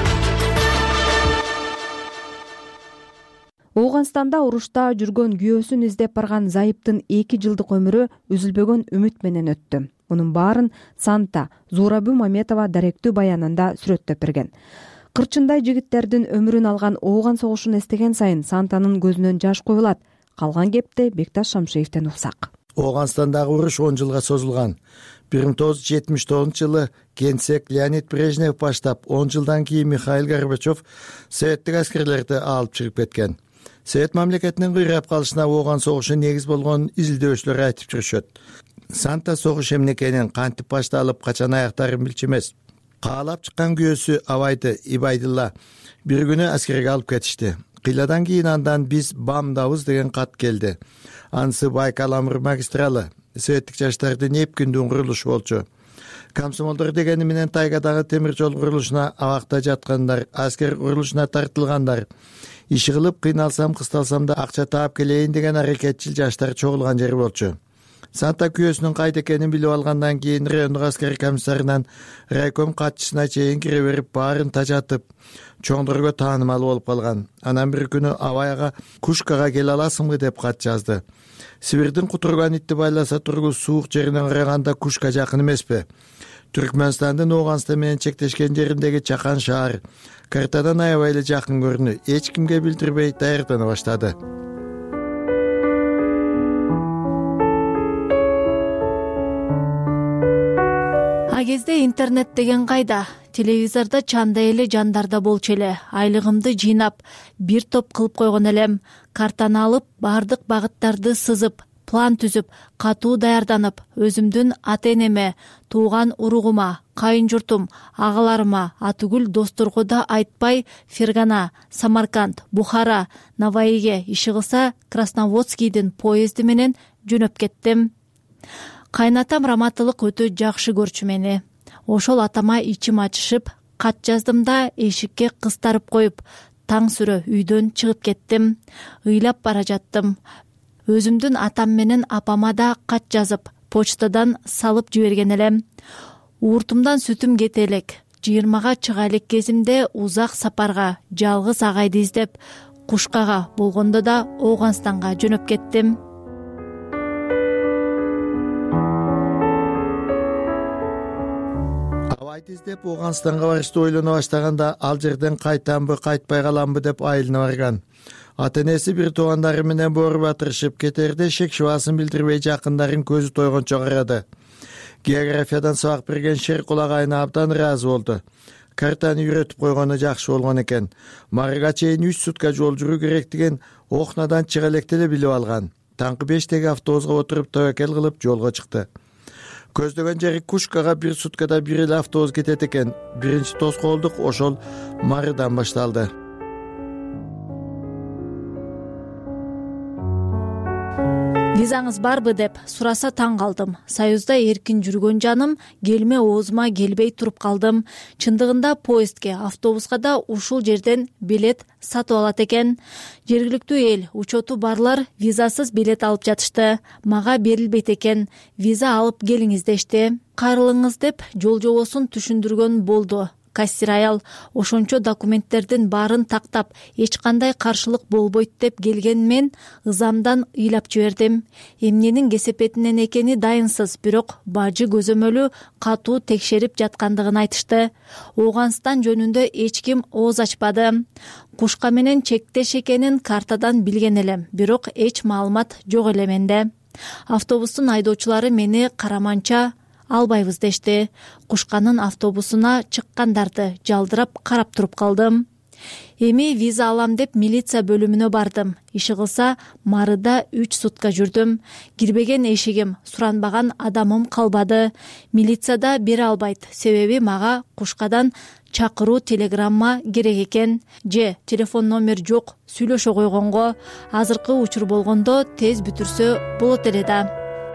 Ооганстанда урушта жүргөн күйөөсүн издеп барган Зайыптын эки жылдык өмүрү үзүлбөгөн үмүт менен өттү. Мунун баарын Санта Зурабү Маметова даректүү баянында сүрөттөп берген. Кырчындай жигиттердин өмүрүн алган Ооган согушун эстеген сайын Сантанын көзүнөн жаш куюлат. Калган кепти Бекташ Шамшиевден уксак. Оогандагы уруш он жылга созулган. бир миң тогуз жүз жетимиш тогузунчу жылы генсек Леонид Брежнев баштап, он жылдан кийин Михаил Горбачев советтик аскерлерди алып чыгып кеткен. Совет мамлекетинин кыйрап калышына Ооган согушу негиз болгон изилдөөчүлөр айтып жүрүшөт. Санта согуш эмне экенин, кантип башталып, качан аяктарын билчү эмес. Каалап чыккан күйөөсү Абайды Ибайдылла бир күнү аскерге алып кетишти. Кыйладан кийин андан биз бамдабыз деген кат келди. Анысы Байкал Амур магистралы советтик жаштардын эпкиндүү курулушу болчу. Комсомолдор дегени менен тайгадагы темир жол курулушуна абакта жаткандар, аскер курулушуна тартылгандар, иши кылып кыйналсам кысталсам да акча таап келейин деген аракетчил жаштар чогулган жер болчу. Санта күйөөсүнүн кайда экенин билип алгандан кийин райондук аскер комиссарынан райком катчысына чейин кире берип баарын тажатып, чоңдорго таанымал болуп калган. Анан бир күнү абайга Кушкага келе аласыңбы деп кат жазды. Сибирдин кутурган итти байласа тургу суук жеринен караганда Кушка жакын эмеспи? Түркмөнстандын Ооганстан менен чектешкен жериндеги чакан шаар картадан аябай эле жакын көрүнүп, эч кимге билдирбей даярдана баштады. А кезде интернет деген кайда? Телевизордо чандай эле жандарда болчу эле. Айлыгымды жыйнап, бир топ кылып койгон элем. Картаны алып, бардык багыттарды сызып, план түзүп, катуу даярданып, өзүмдүн ата-энеме, тууган уругума, кайын журтум, агаларыма, атүгүл досторго да айтпай Фергана, Самарканд, Бухара, Наваиге, иши кылса Красноводскийдин поезди менен жөнөп кеттим. Кайнатам раматылык өтө жакшы көрчү мени. Ошол атама ичим ачышып, кат жаздым да эшикке кыстарып коюп, таң сүрө үйдөн чыгып кеттим. Ыйлап бара жаттым. Өзүмдүн атам менен апама да кат жазып, почтадан салып жиберген элем. Ууртумдан сүтүм кете элек. жыйырмага чыга элек кезимде узак сапарга, жалгыз агайды издеп, Кушкага болгондо да Ооганстанга жөнөп кеттим. Абайды издеп Ооганстанга барышты ойлоно баштаганда ал жерден кайтамбы, кайтпай каламбы деп айылына барган. Ата-энеси бир туугандары менен боору батырышып кетерде шек шубасын билдирбей жакындарын көзү тойгончо карады. Географиядан сабак берген Шер кулагайына абдан ыраазы болду. Картаны үйрөтүп койгону жакшы болгон экен. Марыга чейин үч сутка жол жүрүү керектигин Охнадан чыга электе эле билип алган. Таңкы бештеги автобуска отуруп табакел кылып жолго чыкты. Көздөгөн жери Кушкага бир суткада бир эле автобус кетет экен. Биринчи тоскоолдук ошол Марыдан башталды. Визаңыз барбы деп сураса таң калдым. Союзда эркин жүргөн жаным келме оозума келбей туруп калдым. Чындыгында поездге, автобуска да ушул жерден билет сатып алат экен. Жергиликтүү эл, учету барлар визасыз билет алып жатышты. Мага берилбейт экен. Виза алып келиңиз дешти. Кайрылыңыз деп жол жобосун түшүндүргөн болду. Кассир аял ошончо документтердин баарын тактап, эч кандай каршылык болбойт деп келген мен ызамдан ыйлап жибердим. Эмненин кесепетинен экени дайынсыз, бирок бажы көзөмөлү катуу текшерип жаткандыгын айтышты. Ооганстан жөнүндө эч ким ооз ачпады. Кушка менен чектеш экенин картадан билген элем, бирок эч маалымат жок эле менде. Автобустун айдоочулары мени караманча албайбыз дешти. Кушканын автобусуна чыккандарды жалдырап карап туруп калдым. Эми виза алам деп милиция бөлүмүнө бардым. Иши кылса Марыда үч сутка жүрдүм. Кирбеген эшигим, суранбаган адамым калбады. Милицияда бере албайт, себеби мага Кушкадан чакыруу телеграмма керек экен. Же телефон номер жок, сүйлөшө койгонго. Азыркы учур болгондо тез бүтүрсө болот эле да.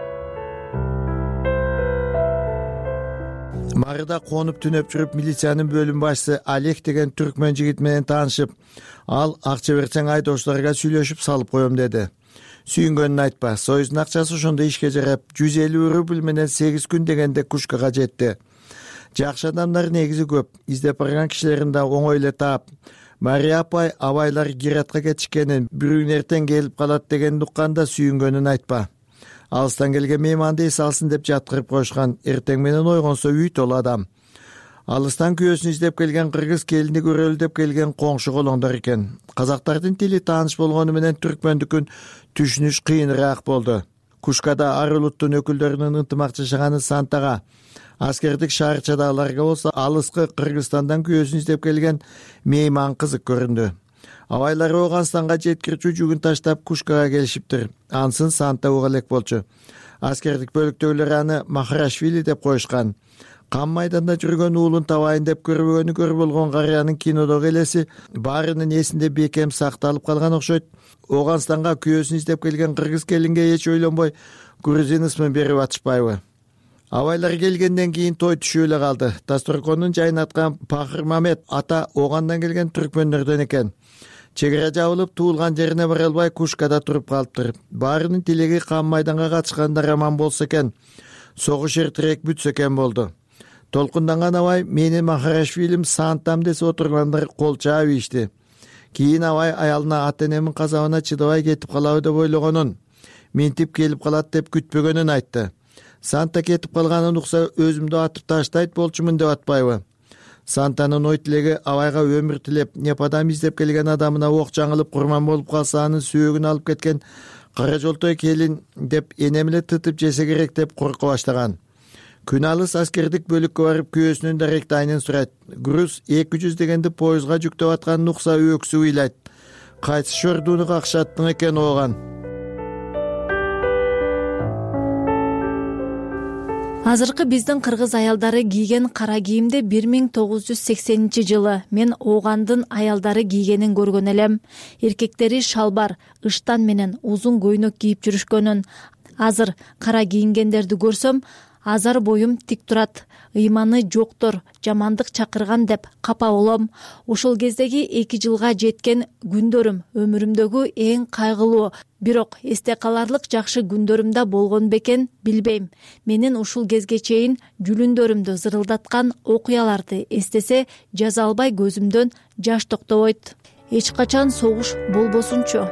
Марыда конуп түнөп жүрүп милициянын бөлүм башчысы Олег деген түркмөн жигит менен таанышып, ал акча берсең айдоочуларга сүйлөшүп салып коем деди. Сүйүнгөнүн айтпа, Союздун акчасы ошондо ишке жарап, жүз элүү рубль менен сегиз күн дегенде Кушкага жетти. Жакшы адамдар негизи көп, издеп барган кишилерин да оңой эле таап. Мария апай абайлар Гиратка кетишкенин, бирүүн эртең келип калат дегенди укканда сүйүнгөнүн айтпа. Алыстан келген мейманды эс алсын деп жаткырып коюшкан. Эртең менен ойгонсо үй толу адам. Алыстан күйөөсүн издеп келген кыргыз келини көрөлү деп келген коңшу колоңдор экен. Казактардын тили тааныш болгону менен түркмөндүкүн түшүнүш кыйыныраак болду. Кушкада ар улуттун өкүлдөрүнүн ынтымак жашаганы Сантага, аскердик шаарчадагыларга болсо алыскы Кыргызстандан күйөөсүн издеп келген мейман кызык көрүндү. Абайлар Ооганстанга жеткирчү жүгүн таштап Кушкага келишиптир. Ансын Санта уга элек болчу. Аскердик бөлүктөгүлөр аны Махарашвили деп коюшкан. Кан майданда жүргөн уулун табайын деп көрбөгөнү көр болгон карыянын кинодогу элеси баарынын эсинде бекем сакталып калган окшойт. Ооганстанга күйөөсүн издеп келген кыргыз келинге эч ойлонбой грузин берип атышпайбы? Абайлар келгенден кийин той түшүп эле калды. Дасторконун жайнаткан Пахырмамет ата огандан келген түркмөндөрдөн экен. Чек ара жабылып, туулган жерине бара албай Кушкада туруп калыптыр. Баарынын тилеги кам майданга катышкандар аман болсо экен, согуш эртерээк бүтсө экен болду. Толкунданган абай мени Махарашвилим саантам десе отургандар кол чаап ийишти. Кийин абай аялына ата-энемин казабына чыдабай кетип калабы деп ойлогонун, минтип келип калат деп күтпөгөнүн айтты. Санта кетип калганын укса өзүмдү атып таштайт болчумун деп атпайбы? Сантанын ой тилеги абайга өмүр тилеп, непадам издеп келген адамына ок жаңылып курман болуп калса анын сүйөгүн алып кеткен кара жолтой келин деп энем эле тытып жесе керек деп корко баштаган. Күн алыс аскердик бөлүккө барып күйөөсүнүн даректайнын сурайт. Груз эки жүз дегенди поездга жүктөп атканын укса өксү ыйлайт. Кайсы шордууну какшаттың экен ооган. Азыркы биздин кыргыз аялдары кийген кара кийимди бир миң тогуз жүз сексенинчи жылы мен оогандын аялдары кийгенин көргөн элем. Эркектери шалбар, ыштан менен узун көйнөк кийип жүрүшкөнүн. Азыр кара кийингендерди көрсөм, азар боюм тик турат. Ыйманы жоктор, жамандык чакырган деп капа болом. Ошол кездеги эки жылга жеткен күндөрүм өмүрүмдөгү эң кайгылуу, бирок эсте каларлык жакшы күндөрүмдө болгон бекен, билбейм. Менин ушул кезге чейин жүлүндөрүмдү зырылдаткан окуяларды эстесе, жаза албай көзүмдөн жаш токтобойт. Эч качан согуш болбосунчу.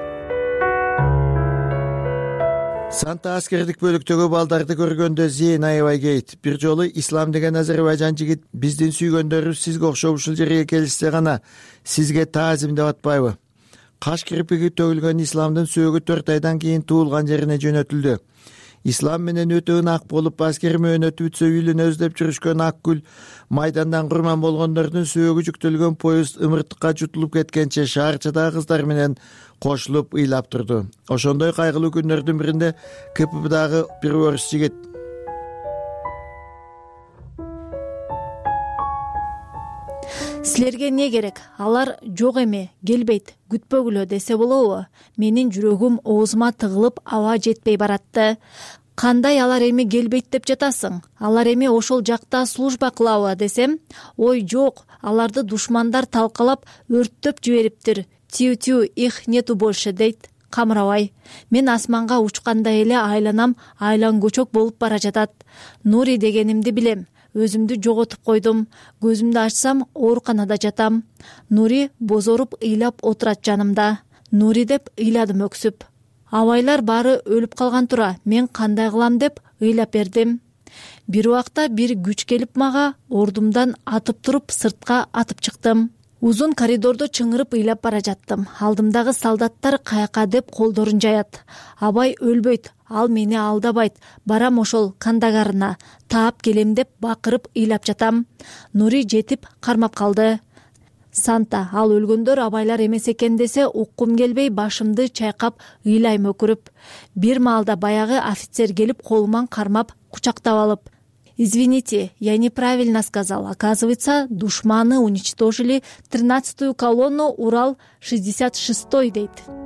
Санта аскердик бөлүктөгү балдарды көргөндө зейин аябай кейт. Бир жолу Ислам деген Азербайжан жигит биздин сүйгөндөрүбүз сизге окшоп ушул жерге келишсе гана сизге таазим деп атпайбы? Каш кирпиги төгүлгөн Исламдын сөөгү төрт айдан кийин туулган жерине жөнөтүлдү. Ислам менен өтөөн ак болуп аскер мөөнөтү бүтсө үйлүнө өздөп жүрүшкөн Акгүл майдандан курман болгондордун сөөгү жүктөлгөн поезд ымыртыкка жутулуп кеткенче шаарчадагы кыздар менен кошулуп ыйлап турду. Ошондой кайгылуу күндөрдүн биринде КПБдагы бир орус жигит Силерге не керек? Алар жок эме, келбейт, күтпөгүлө десе болобу? Менин жүрөгүм оозума тыгылып аба жетпей баратты. Кандай алар эми келбейт деп жатасың? Алар эми ошол жакта служба кылабы десем, ой жок, аларды душмандар талкалап өрттөп жибериптир. Тю-тю, их нету больше дейт. Камырабай. Мен асманга учкандай эле айланам, айлан көчөк болуп бара жатат. Нури дегенимди билем. Өзүмдү жоготуп койдум. Көзүмдү ачсам, ооруканада жатам. Нури бозоруп ыйлап отурат жанымда. Нури деп ыйладым өксүп. Абайлар баары өлүп калган тура. Мен кандай кылам деп ыйлап бердим. Бир убакта бир күч келип мага ордумдан атып туруп сыртка атып чыктым. Узун коридордо чыңырып ыйлап бара жаттым. Алдымдагы солдаттар каяка деп колдорун жаят. Абай өлбөйт, ал мени алдабайт. Барам ошол кандагарына. Таап келем деп бакырып ыйлап жатам. Нури жетип кармап калды. Санта, ал өлгөндөр абайлар эмес экен десе, уккум келбей башымды чайкап ыйлайм өкүрүп. Бир маалда баягы офицер келип колуман кармап кучактап алып: Извините, я неправильно сказал. Оказывается, душманы уничтожили тринадцатую колонну Урал шестьдесят шестой дейт.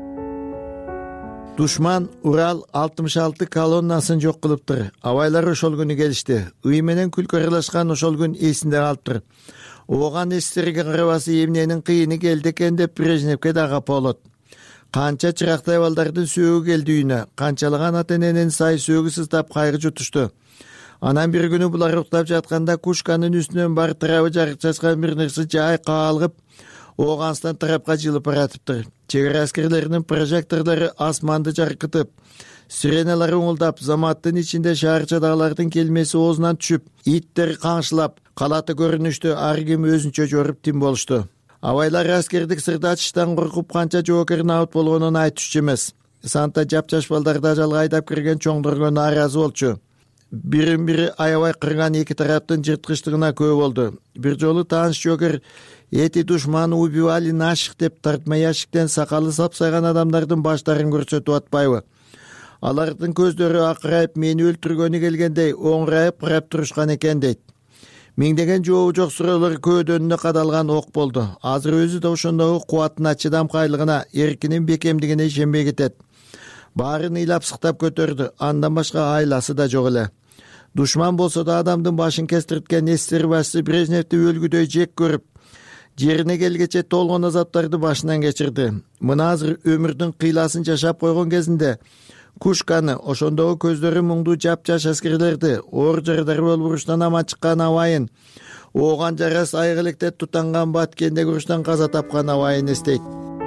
Душман Урал алтымыш алты колоннасын жок кылыптыр. Абайлар ошол күнү келишти. Үй менен күлкү аралашкан ошол күн эсинде калыптыр. Ооган эстерге карабасы эмненин кыйыны келди экен деп Брежневке да капа болот. Канча чырактай балдардын сөөгү келди үйүнө. Канчалаган ата-эненин сай сөөгү сыздап кайгы жутушту. Анан бир күнү булар уктап жатканда Кушканын үстүнөн бар тарабы жарык чачкан бир нерсе жай каалгып, Оганстан тарапка жылып баратыптыр. Чек ара аскерлеринин прожекторлору асманды жаркытып, сиреналар уңулдап, заматтын ичинде шаарчадагылардын келмеси оозунан түшүп, иттер каңшылап, калаты көрүнүштү ар ким өзүнчө жоруп тим болушту. Абайлар аскердик сырды ачыштан коркуп канча жоокерин абыт болгонун айтышчу эмес. Санта жапжаш балдарды ажалга айдап кирген чоңдорго нааразы болчу. Бирин бири аябай кырган эки тараптын жырткычтыгына күбө болду. Бир жолу тааныш жокер эти душманы убивали наших деп тартма яшиктен сакалы сапсайган адамдардын баштарын көрсөтүп атпайбы? Алардын көздөрү акырайып мени өлтүргөнү келгендей оңурайып карап турушкан экен дейт. Миңдеген жообу жок суроолор көөдөнүнө кадалган ок болду. Азыр өзү да ошондогу кубатына, чыдамкайлыгына, эркинин бекемдигине ишенбей кетет. баарын ыйлап сыктап көтөрдү. Андан башка айласы да жок эле. Душман болсо да адамдын башын кестирткен эсер башчы Брежневди өлгүдөй жек көрүп, жерине келгече толгон азаптарды башынан кечирди. Мына азыр өмүрдүн кыйласын жашап койгон кезинде Кушканы, ошондогу көздөрү муңдуу жапжаш аскерлерди, оор жарадар болуп уруштан аман чыккан абайын, ооган жарас айык электе тутанган Баткендеги уруштан каза тапкан абайын эстейт.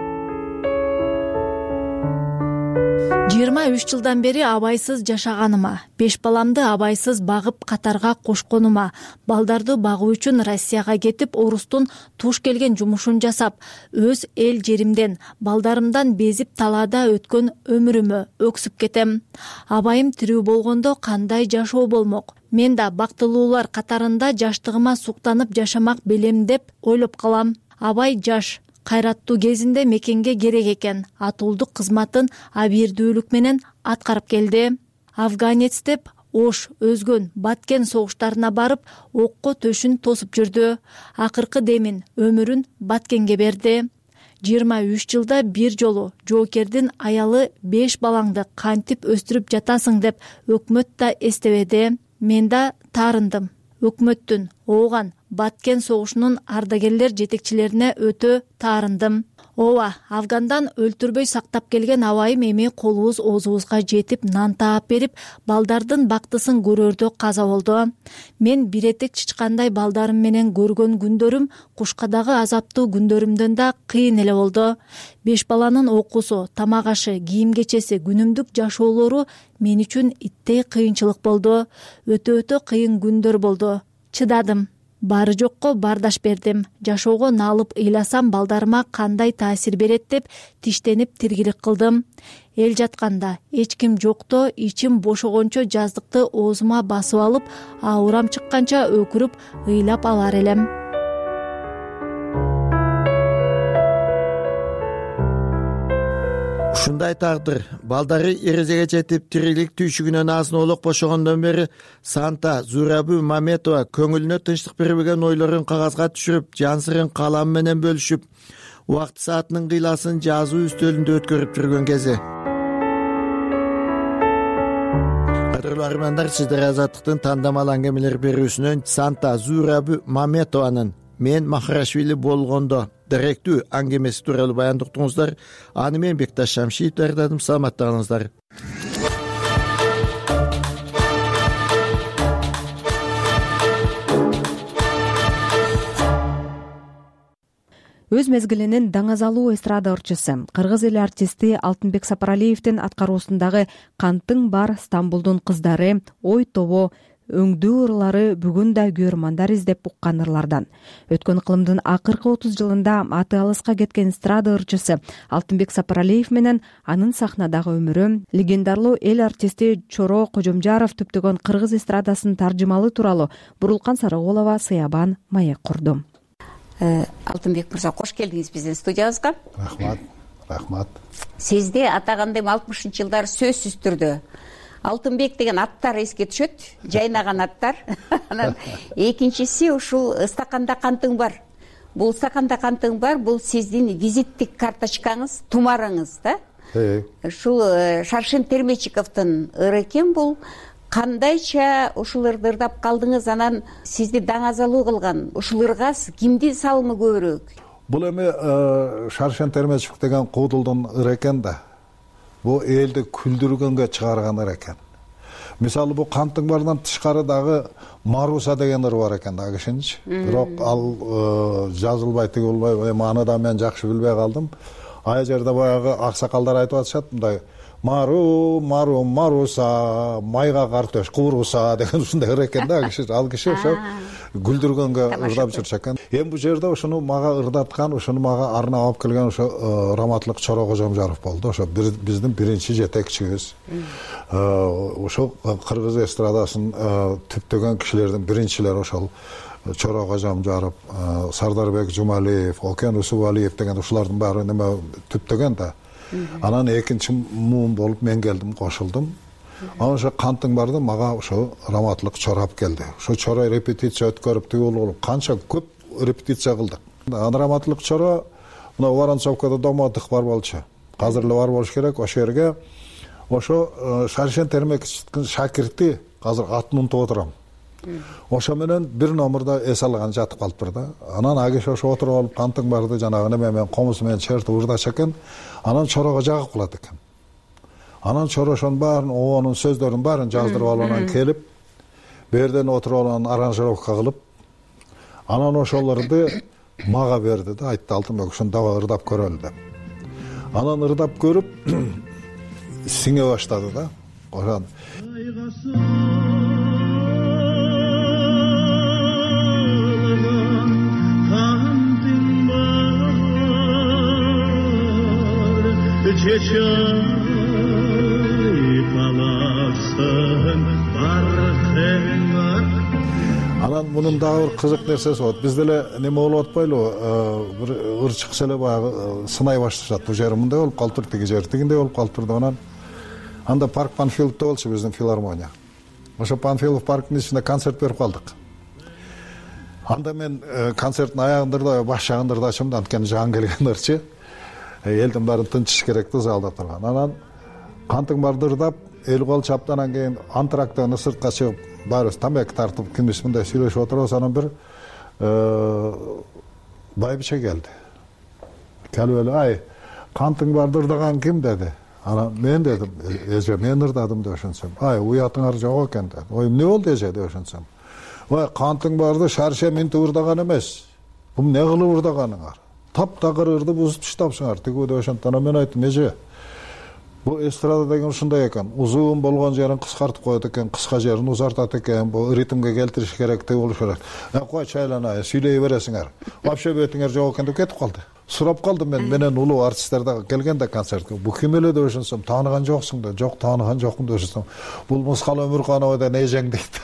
жыйырма үч жылдан бери абайсыз жашаганыма, беш баламды абайсыз багып катарга кошконума, балдарды багуу үчүн Россияга кетип, орустун туш келген жумушун жасап, өз эл жеримден, балдарымдан безип талаада өткөн өмүрүмө өксүп кетем. Абайым тирүү болгондо кандай жашоо болмок? Мен да бактылуулар катарында жаштыгыма суктанып жашамак белем деп ойлоп калам. Абай жаш, кайраттуу кезинде мекенге керек экен, атуулдук кызматын абийирдүүлүк менен аткарып келди. Афганец деп Ош, өзгөн, Баткен согуштарына барып, окко төшүн тосуп жүрдү. Акыркы демин, өмүрүн Баткенге берди. жыйырма үч жылда бир жолу жоокердин аялы беш балаңды кантип өстүрүп жатасың деп өкмөт да эстебеди. Мен да таарындым. Өкмөттүн, ооган, Баткен согушунун ардагерлер жетекчилерине өтө таарындым. Ооба, Афгандан өлтүрбөй сактап келген абайым эми колубуз оозубузга жетип нан таап берип, балдардын бактысын көрөрдө каза болду. Мен бир этек чычкандай балдарым менен көргөн күндөрүм Кушкадагы азаптуу күндөрүмдөн да кыйын эле болду. Беш баланын окуусу, тамак ашы, кийим кечеси, күнүмдүк жашоолору мен үчүн иттей кыйынчылык болду. Өтө-өтө кыйын күндөр болду. Чыдадым. Бары жокко бардаш бердим. Жашоого налып ыйласам балдарыма кандай таасир берет деп тиштенип тиргилик кылдым. Эл жатканда, эч ким жокто ичим бошогончо жаздыкты оозума басып алып, аурам чыкканча өкүрүп ыйлап алар элем. Ушундай тагдыр, балдары эрезеге жетип тирилик түйшүгүнөн азын-оолок бошогондон бери Санта Зурабу Маметова көңүлүнө тынчтык бербеген ойлорун кагазга түшүрүп, жансырын калам менен бөлүшүп, убакыт саатынын кыйласын жазуу үстөлүндө өткөрүп жүргөн кези. Кадырлуу армандар, сиздер Азаттыктын тандамал аңгемелер берүүсүнөн Санта Зурабу Маметованын «Мен Махарашвили болгондо» директүү аңгемеси тууралуу баяндап уктуңуздар. Аны мен Бекташ Шамшиев даярдадым. Саламаттыгыңыздар. Өз мезгилинин даңазалуу эстрада ырчысы, кыргыз эли артисти Алтынбек Сапаралиевдин аткаруусундагы «Кантың бар Стамбулдун кыздары», «Ой тобо», өңдүү ырлары бүгүн да көрмандар издеп уккан ырлардан. Өткөн ыкылымдын акыркы отуз жылында аты алыска кеткен эстрада ырчысы Алтынбек Сапаралиев менен анын сахнадагы өмүрү, легендарлуу эл артисти Чоро Кожомжаров түптөгөн кыргыз эстрадасынын таржымалы тууралуу Бурулкан Сарыгулова сыябан маек курду. Алтынбек мырза, кош келдиңиз биздин студиябызга. Рахмат, рахмат. Сизде атагандай алтымышынчы жылдары сөзсүз түрдө Алтынбек деген аттар эске түшөт, жайнаган аттар. Анан экинчиси ушул стаканда кантың бар. Бул стаканда кантың бар, бул сиздин визиттик карточкаңыз, тумарыңыз да? Ушул Шаршен Термечиковдун ыры экен бул. Кандайча ушул ырды ырдап калдыңыз, анан сизди даңазалуу кылган ушул ырга кимдин салымы көбүрөөк? Бул эми Шаршен Термечиков деген куудулдун ыры экен да. Бу элди күлдүргөнгө чыгарган ыр экен. Мисалы бу Кантың бардан тышкары дагы Маруса деген ыр бар экен да кишинчи. Бирок ал жазылбай тиги болбой, эми аны да мен жакшы билбей калдым. Ай жерде баягы аксакалдар айтып атышат мындай: Мару, Мару, Маруса, майга картөш кууруса деген ушундай ыр экен да киши. Ал киши ошо күлдүргөнгө ырдап жүрчү экен. Эми бу жерде ошону мага ырдаткан, ошону мага арнап алып келген ошо Раматлык Чоро Кожомжаров болду. Ошо биздин биринчи жетекчибиз. Ошо кыргыз эстрадасынын түптөгөн кишилердин биринчилери ошол Чоро Кожомжаров, Сардарбек Жумалиев, Окен Усубалиев деген ушулардын баары неме түптөгөн да. Анан экинчи муун болуп мен келдим, кошулдум. Анан ошо Кантың барды мага ошо Раматлык Чорап келди. Ошо Чоро репетиция өткөрүп тигил болуп канча көп репетиция кылдык. Анан Раматлык Чоро мына Воронцовкада домоддых бар болчу. Азыр эле бар болуш керек. Ошо жерге ошо Шаршен Термечевдин шакирти азыр атын унутуп отурам. Ошо менен бир номурда эс алган жатып калыптыр да. Анан ал киши ошо отуруп алып кантың барды жанагы неме менен комуз менен чертип ырдашат экен. Анан чорого жагып калат экен. Анан чоро ошонун баарын, оонун сөздөрүнүн баарын жаздырып алып анан келип, берден отуруп алып аранжировка кылып, анан ошолорду мага берди да, айтты Алтынбек ушуну дагы ырдап көрөлү деп. Анан ырдап көрүп сиңе баштады да. Ошон анан мунун дагы бир кызык нерсеси болот. Бизде эле неме болуп атпайлыбы? Бир ыр чыкса эле баягы сынай башташат. Бул жери мындай болуп калыптыр, тиги жери тигиндей болуп калыптыр деп анан анда парк Панфиловдо болчу биздин филармония. Ошо Панфилов парктын ичинде концерт берип калдык. Анда мен концерттин аягында баш жагында ырдачым да, анткени жан келген ырчы. Элдин баары тынчыш керек да залда турган. Анан кантың барды ырдап, эл кол чапты, анан кийин антрактан сыртка чыгып, баарыбыз тамак тартып, кимис мындай сүйлөшүп отурабыз, анан бир байбиче келди. Келип эле, ай, кантың барды ырдаган ким деди. Анан мен дедим, эже мен ырдадым деп ошентсем. Ай, уятыңар жок экен деди. Ой, эмне болду эже деп ошентсем. Ой, кантың барды Шарше минтип ырдаган эмес. Бул эмне кылып ырдаганыңар? Таптагыр ырды бузуп таштапсыңар. Тиги деп ошентти. Анан мен айттым, эже, бу эстрада деген ушундай экен. Узун болгон жерин кыскартып коет экен, кыска жерин узартат экен. Бу ритмге келтириш керек деп болуш керек. Э, кой чайланай, сүйлөй бересиңер. Вообще бетиңер жок экен деп кетип калды. Сурап калдым мен, менен улуу артисттер да келгенде концертке. Бу ким эле деп ошентсем, тааныган жоксуң да. Жок, тааныган жокмун деп ошентсем. Бул Мускал Өмүрканова да эжең дейт.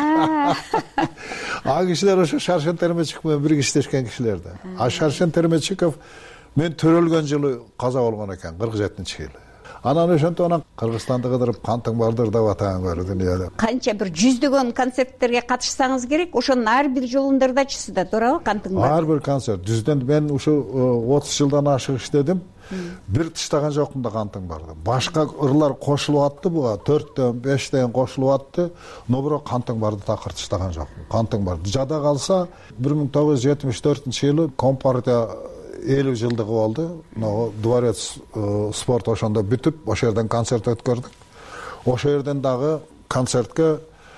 А кишилер ошо Шаршен Термечиков менен бирге иштешкен кишилерди. А Шаршен Термечиков мен төрөлгөн жылы каза болгон экен, кырк жетинчи жылы. Анан ошентип анан Кыргызстанды кыдырып кантың барды ырдап атаң көрдү дүйнөдө. Канча бир жүздөгөн концерттерге катышсаңыз керек, ошонун ар бир жолунда ырдачысыз да, туурабы, кантың барды? Ар бир концерт. Жүздөн мен ушу отуз жылдан ашык иштедим. Бир тыштаган жокмун да кантың барды. Башка ырлар кошулуп атты буга, төрттөн, бештен кошулуп атты, но бирок кантың барды такыр тыштаган жокмун. Кантың барды. Жада калса бир миң тогуз жүз жетимиш төртүнчү жылы Компартия элүү жылдыгы болду. Но дворец спорт ошондо бүтүп, ошол жерден концерт өткөрдүк. Ошол жерден дагы концертке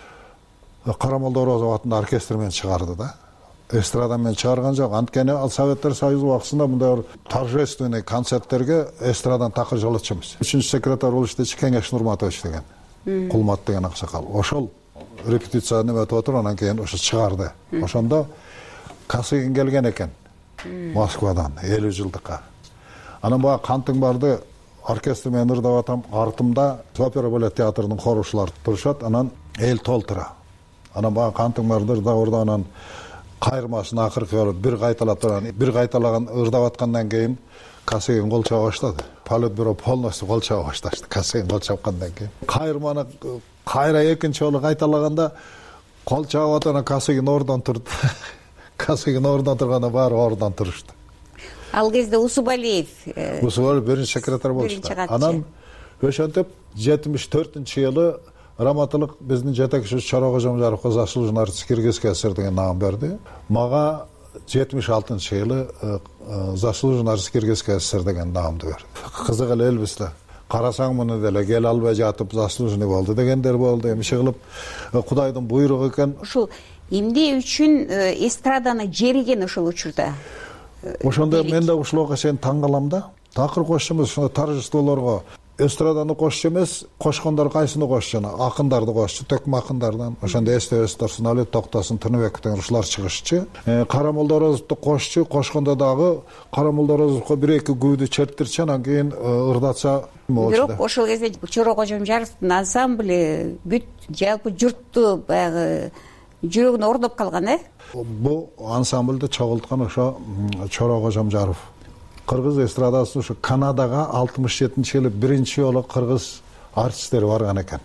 Карамолдо Орозов атында оркестр менен чыгарды да. Эстрада менен чыгарган жок. Анткени ал Советтер Союзу убактысында мындай торжественный концерттерге эстрадан такыр жолотчумуз. Үчүнчү секретарь болуп иштечи Кеңеш Нурматович деген, Кулмат деген аксакал. Ошол репетиция неме өтүп отуруп, анан кийин ошо чыгарды. Ошондо Касыгин келген экен. Москвадан элүү жылдыкка. Анан бага кантың барды оркестр менен ырдап атам, артымда опера балет театрынын хорушулары турушат, анан эл толтура. Анан бага кантың барды ырдап ырдап анан кайырмасын акыркы бир кайталап турган, бир кайталаган ырдап аткандан кийин Касыгин кол чаба баштады. Политбюро полностью кол чаба башташты. Касыгин кол чапкандан кийин кайырманы кайра экинчи жолу кайталаганда кол чабып атана Касыгин ордон турду. Касыгин ордон турганда баары ордон турушту. Ал кезде Усубалиев Усубалиев биринчи секретарь болчу. Анан ошентип жетимиш төртүнчү жылы раматылык биздин жетекчибиз Чорого Жомжаровго заслуженный артист Киргизский СССР деген наам берди. Мага жетимиш алтынчы жылы заслуженный артист Киргизский СССР деген наамды берди. Кызык эле элбиз да. Карасаң муну деле келе албай жатып заслуженный болду дегендер болду. Эмне кылып Кудайдын буйругу экен. Ушул эмне үчүн эстраданы жериген ошол учурда? Ошондо мен да ушул окуя сен таң калам да. Такыр кошчумуз ошондо торжестволорго эстраданы кошчу эмес, кошкондор кайсыны кошчу? Акындарды кошчу, төкмө акындардан. Ошондо эстебес Турсунали, Токтосун, Тыныбек деген ушулар чыгышчу. Карамолдо Орозовду кошчу, кошкондо дагы Карамолдо Орозовго бир эки күйдү чертирчи, анан кийин ырдатса болчу. Бирок ошол кезде Чорого Жомжаровдун ансамбли бүт жалпы журтту баягы жүрөгүнө орноп калган, э? Бул ансамблды чогулткан ошо Чорого Жомжаров. Кыргыз эстрадасы ушу Канадага алтымыш жетинчи жылы биринчи жолу кыргыз артисттери барган экен.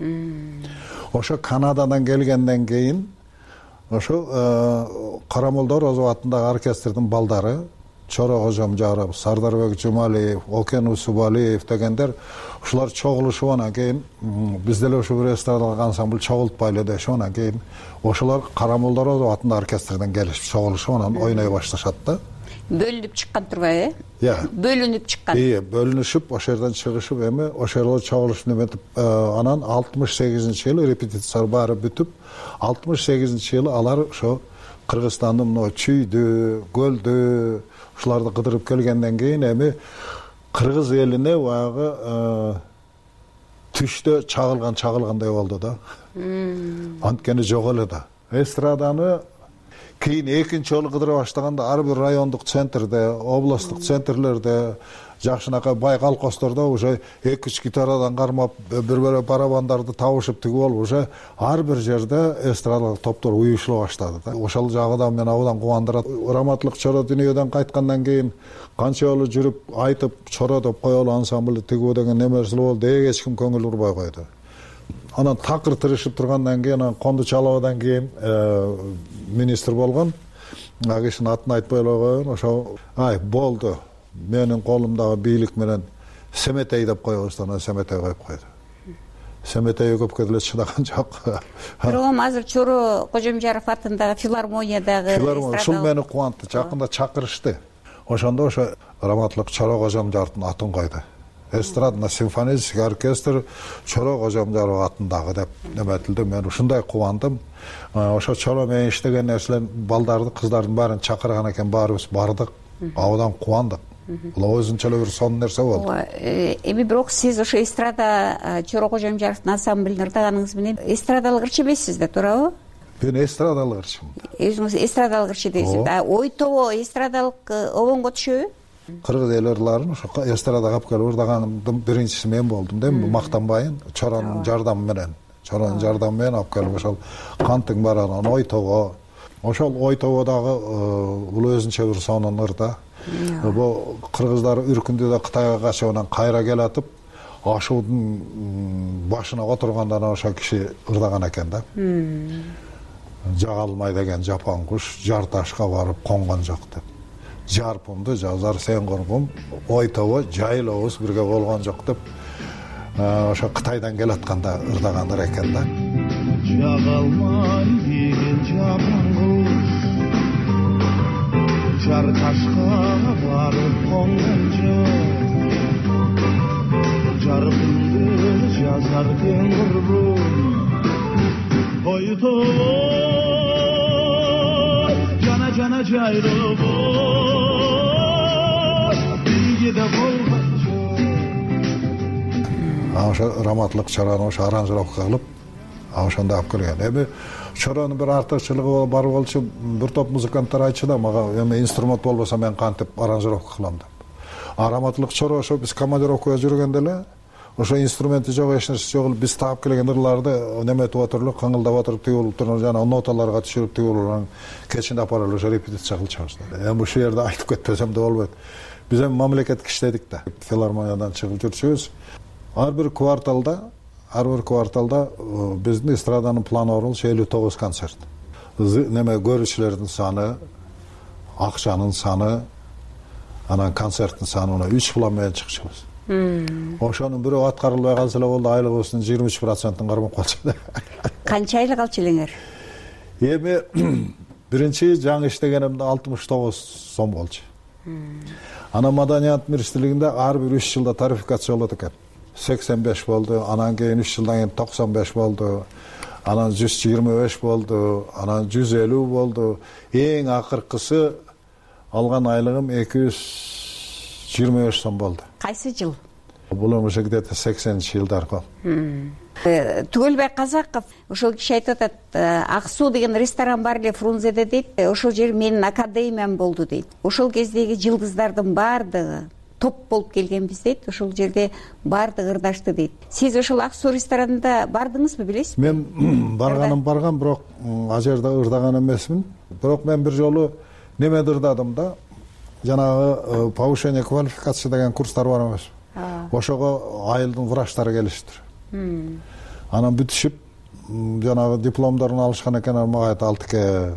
Ошо Канададан келгенден кийин ошо Карамолдо Орозов атындагы оркестрдин балдары Чоро Кожомжаров, Сардарбек Жумалиев, Окен Усубалиев дегендер ушулар чогулушуп анан кийин биз деле ушу бир эстрадалык ансамбль чогултпайлы дешип анан кийин ошолор Карамолдорозов атындагы оркестрден келишип чогулушуп анан ойной башташат да. Бөлүнүп чыккан турбайбы, э? Иә. Бөлүнүп чыккан. Ии, бөлүнүшүп, ошол жерден чыгышып эми ошол жерде чогулушуп неметип, анан алтымыш сегизинчи жылы репетициялар баары бүтүп, алтымыш сегизинчи жылы алар ошо Кыргызстандын мына Чүйдү, Көлдү ушуларды кыдырып келгенден кийин эми кыргыз элине баягы түштө чагылган чагылгандай болду да. Анткени жок эле да. Эстраданы кийин экинчи жолу кыдыра баштаганда ар бир райондук центрде, областтык центрлерде, жакшынакай бай колхоздордо уже эки үч гитарадан кармап, бир-бире барабандарды табышып тигип алып, уже ар бир жерде эстрадалык топтор уюшула баштады да. Ошол жагы да мени абдан кубандырат. Раматлык Чоро дүйнөдөн кайткандан кийин канча жолу жүрүп айтып, Чоро деп коелу ансамбль тигүү деген немеси болду, эч ким көңүл бурбай койду. Анан такыр тырышып тургандан кийин, анан Конду Чалабадан кийин министр болгон, а кишинин атын айтпай эле коеюн, ошо ай болду. Менин колумдагы бийлик менен Семетей деп коебуз, анан Семетей коюп койду. Семетей көпкө деле чыдаган жок. Бирок азыр Чоро Кожомжаров атындагы филармониядагы филармония ушул мени кубантты. Жакында чакырышты. Ошондо ошо Раматлык Чоро Кожомжаровдун атын койду. Эстрадный симфонический оркестр Чоро Кожомжаров атындагы деп неметилди. Мен ушундай кубандым. Ошо Чоро менен иштеген нерселер балдарды, кыздардын баарын чакырган экен, баарыбыз бардык. Абдан кубандык. Бул өзүнчө эле бир сонун нерсе болду. Эми бирок сиз ошо эстрада Чоро Кожомжаровдун ансамблине ырдаганыңыз менен эстрадалык ырчы эмессиз да, туурабы? Мен эстрадалык ырчымын. Өзүңүз эстрадалык ырчы дейсиз. А ой тобо эстрадалык обонго түшөбү? Кыргыз эл ырларын ошо эстрадага алып келип ырдаганымдын биринчиси мен болдум да, мактанбайын. Чоронун жардамы менен, Чоронун жардамы менен алып келип ошол канттын баранан ой тобо. Ошол ой тободагы бул өзүнчө бир сонун ырда. Бул кыргыздар үркүндө да Кытайга качып анан кайра келатып, ашуудун башына отурганда ошо киши ырдаган экен да. Жагалмай деген жапан куш жар ташка барып конгон жок деп. Жарпымды жазар сен коргум, ой тобо жайлообуз бирге болгон жок деп ошо Кытайдан келатканда ырдагандар экен да. Жагалмай деген жапан куш жар ташка барып конгон жок. Жарпымды жазар сен коргум, ой тобо жана жана жайлообуз ошо Раматлык Чорону ошо аранжировка кылып, ошондо алып келген. Эми Чоронун бир артыкчылыгы бар болчу, бир топ музыканттар айтчу да мага, эми инструмент болбосо мен кантип аранжировка кылам деп. А Раматлык Чоро ошо биз командировкага жүргөндө эле ошо инструменти жок, эч нерсе жок, биз таап келген ырларды неметип отуруп, кыңылдап отуруп тигип туруп, жана ноталарга түшүрүп тигип, кечинде апарып ошо репетиция кылчабыз да. Эми ушул жерде айтып кетпесем да болбойт. Биз эми мамлекеттик иштедик да. Филармониядан чыгып жүрчүбүз. Ар бир кварталда, ар бир кварталда биздин эстраданын планы болчу элүү тогуз концерт. Неме көрүүчүлөрдүн саны, акчанын саны, анан концерттин саны үч план менен чыкчубуз. Ошонун бирөө аткарылбай калса эле болду, айлыгыбыздын жыйырма үч процентин кармап калчу да. Канча айлык алчу элеңер? Эми биринчи жаңы иштегенимде алтымыш тогуз сом болчу. Анан Маданият министрлигинде ар бир үч жылда тарификация болот экен. сексен беш болду, анан кийин үч жылдан кийин токсон беш болду, анан жүз жыйырма беш болду, анан жүз элүү болду. Эң акыркысы алган айлыгым эки жүз жыйырма беш сом болду. Кайсы жыл? Бул эми где-то сексенинчи жылдарга. Түгөлбай Казаков ошол киши айтып атат, Ак суу деген ресторан бар эле Фрунзеде дейт. Ошол жер менин академиям болду дейт. Ошол кездеги жылдыздардын баардыгы топ болуп келгенбиз дейт. Ошол жерде баардыгы ырдашты дейт. Сиз ошол Ак суу ресторанында бардыңызбы, билесизби? Мен барганым барган, бирок ал жерде ырдаган эмесмин. Бирок мен бир жолу немеде ырдадым да. Жанагы повышение квалификации деген курстар бар эмес. Ошого айылдын врачтары келиштир. Анан бүтүшүп, жанагы дипломдорун алышкан экен, мага айтты, Алтыке,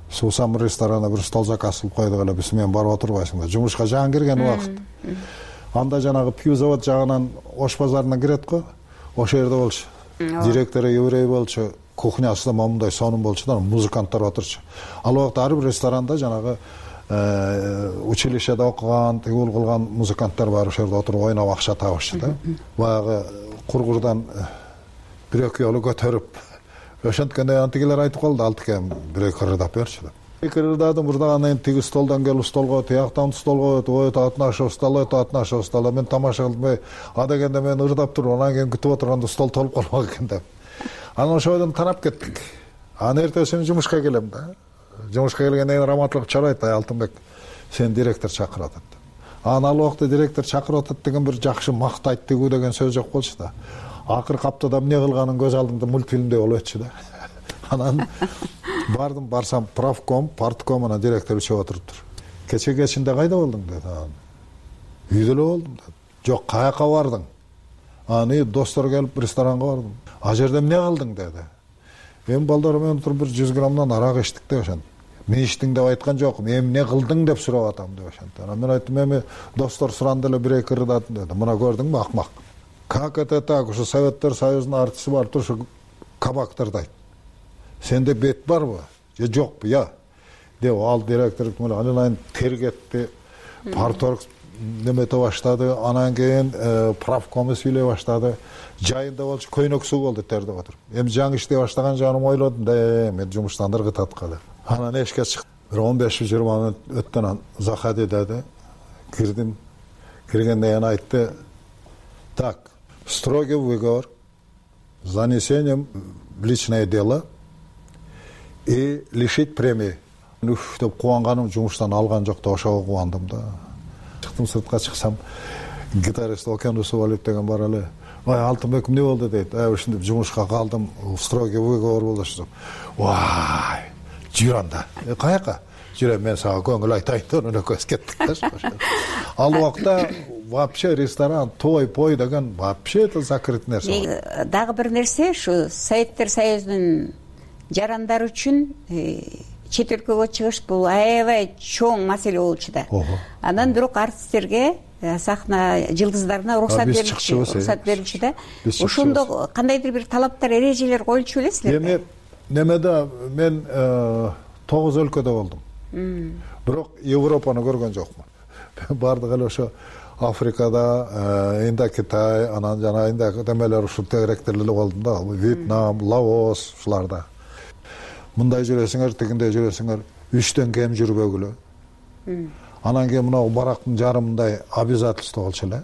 суусам ресторанда бир стол заказ кылып койдук эле, биз менен барып отурбайсың да, жумушка жаңы кирген убакыт. Анда жанагы пью завод жагынан Ош базарына кирет го, ошол жерде болчу. Директору еврей болчу, кухнясында момундай сонун болчу да, музыканттар отурчу. Ал убакта ар бир ресторанда жанагы училищеде окуган, тигул кылган музыканттар бар, ошол жерде отуруп ойноп акча табышчу да. Баягы кургурдан бир эки жолу көтөрүп, ошенткенде антигилер айтып калды, алтыкем бир эки ырдап берчү деп. Эки ырдадым, ырдагандан кийин тиги столдон келип столго, тияктан столго өтүп, ой татнашып стол, ой татнашып стол. Мен тамаша кылдым, а дегенде мен ырдап туруп, анан кийин күтүп отурганда стол толуп калмак экен деп. Анан ошойдон тарап кеттик. Анан эртесин жумушка келем да. Жумушка келгенден кийин раматтылык чарайт, Алтынбек, сени директор чакырып атат. Анан ал убакта директор чакырып атат деген бир жакшы макты айт тигүү деген сөз жок болчу да. Акыркы аптада эмне кылганын көз алдымда мультфильмдей болуп өтчү да. Анан бардым, барсам правком, партком анан директор үчөө отуруптур. Кече кечинде кайда болдуң деди. Үйдө эле болдум деди. Жок, каяка бардың? Аны достор келип ресторанга бардым. А жерде эмне кылдың деди. Мен балдар менен отуруп бир жүз граммдан арак ичтик деп ошентип. Мен иштиң деп айткан жокмун, эмне кылдың деп сурап атам деп ошентип. Анан мен айттым, эми достор суранды эле бир эки ырдадым деди. Мына көрдүңбү, акмак. Как это так? Ушу Советтер Союзунун артисти бар, ушу кабактарды айт. Сенде бет барбы? Же жокпу? Я. Деп ал директор анан тергетти, парторг немете баштады, анан кийин правкому сүйлөй баштады. Жайында болчу, көйнөк суу болду тердеп отуруп. Эми жаңы иштей баштаган жаным ойлодум да, мен жумуштан ыргытат калды. Анан эшикке чыктым. Бир он беш жыйырма мүнөт өттөн анан заходи деди. Кирдим. Киргенден кийин айтты: "Так, строгий выговор, занесением в личное дело и лишить премии." Үф деп кубанганым, жумуштан алган жок да, ошого кубандым да. Чыктым, сыртка чыксам, гитарист Окен Усубалиев деген бар эле. "Ой, Алтынбек, эмне болду?" дейт. "Ай, ушинтип жумушка калдым, строгий выговор болду." "Вай, жүр анда." "Каяка?" "Жүрөм, мен сага көңүл айтайын деп эле көз кеттик да." Ал убакта вообще ресторан, той, пой деген вообще это закрыт нерсе. Дагы бир нерсе, ушу Советтер Союзунун жарандары үчүн чет өлкөгө чыгыш бул аябай чоң маселе болчу да. Анан бирок артисттерге, сахна жылдыздарына уруксат берилчү, уруксат берилчү да. Ошондо кандайдыр бир талаптар, эрежелер коюлчу белесиңерби? Эми немеде мен тогуз өлкөдө болдум. Бирок Европаны көргөн жокмун. Бардык эле ошо Африкада, Индокитай, анан жана Индия демелер ушул тегеректер эле болдум да. Вьетнам, Лаос ушуларда. Мындай жүрөсүңөр, тигиндей жүрөсүңөр, үчтөн кем жүрбөгүлө. Анан кийин мына барактын жарымындай обязательство болчу эле.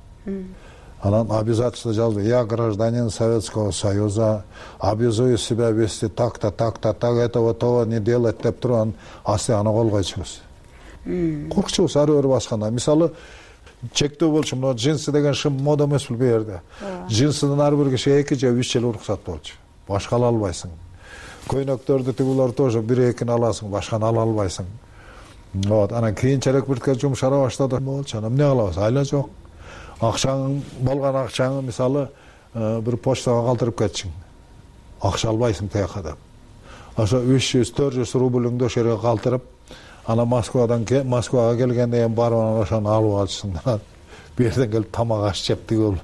Анан обязательство жазды: "Я гражданин Советского Союза, обязую себя вести так-то, так-то, так, этого, того не делать" деп туруп, асты аны кол койчубуз. Коркчубуз ары бери басканда. Мисалы, чектөө болчу, мына джинсы деген шым мода эмес бул жерде. Джинсыдан ар бир киши эки же үч жыл уруксат болчу. Башка ала албайсың. Көйнөктөрдү тигулар тоже бир экини аласың, башканы ала албайсың. Вот, анан кийинчерээк биртке жумшара баштады. Болчу, анан эмне кылабыз? Айла жок. Акчаң болгон акчаңы мисалы бир почтага калтырып кетчиң. Акча албайсың тияка деп. Ошо үч жүз төрт жүз рубльыңды ошо жерге калтырып, анан Москвадан Москвага келгенден кийин барып анан ошону алып алчысың. Бу жерден келип тамак аш жеп тигил.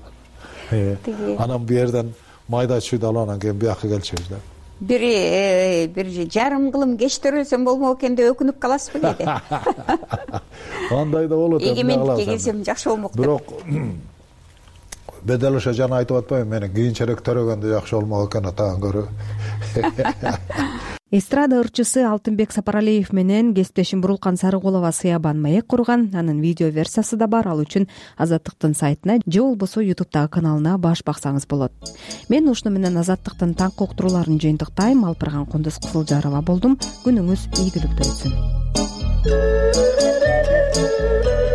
Анан бу жерден майда чүйдү алып анан кийин бияка келчүбүз да. Бир бир жарым кылым кеч төрөлсөм болмок экен деп өкүнүп каласызбы кээде? Андай да болот. Эгемендикке келсем жакшы болмок деп. Бирок бедел ошо жана айтып атпайбы, мени кийинчерээк төрөгөндө жакшы болмок экен атаган көрө. Эстрада ырчысы Алтынбек Сапаралиев менен кесиптешим Бурулкан Сарыгулова сыябан маек курган. Анын видео версиясы да бар. Ал үчүн Азаттыктын сайтына же болбосо ютубтагы каналына баш баксаңыз болот. Мен ушуну менен Азаттыктын таңкы уктурууларын жыйынтыктайм. Алпырган Кундуз Кызылжарова болдум. Күнүңүз ийгиликтүү өтсүн.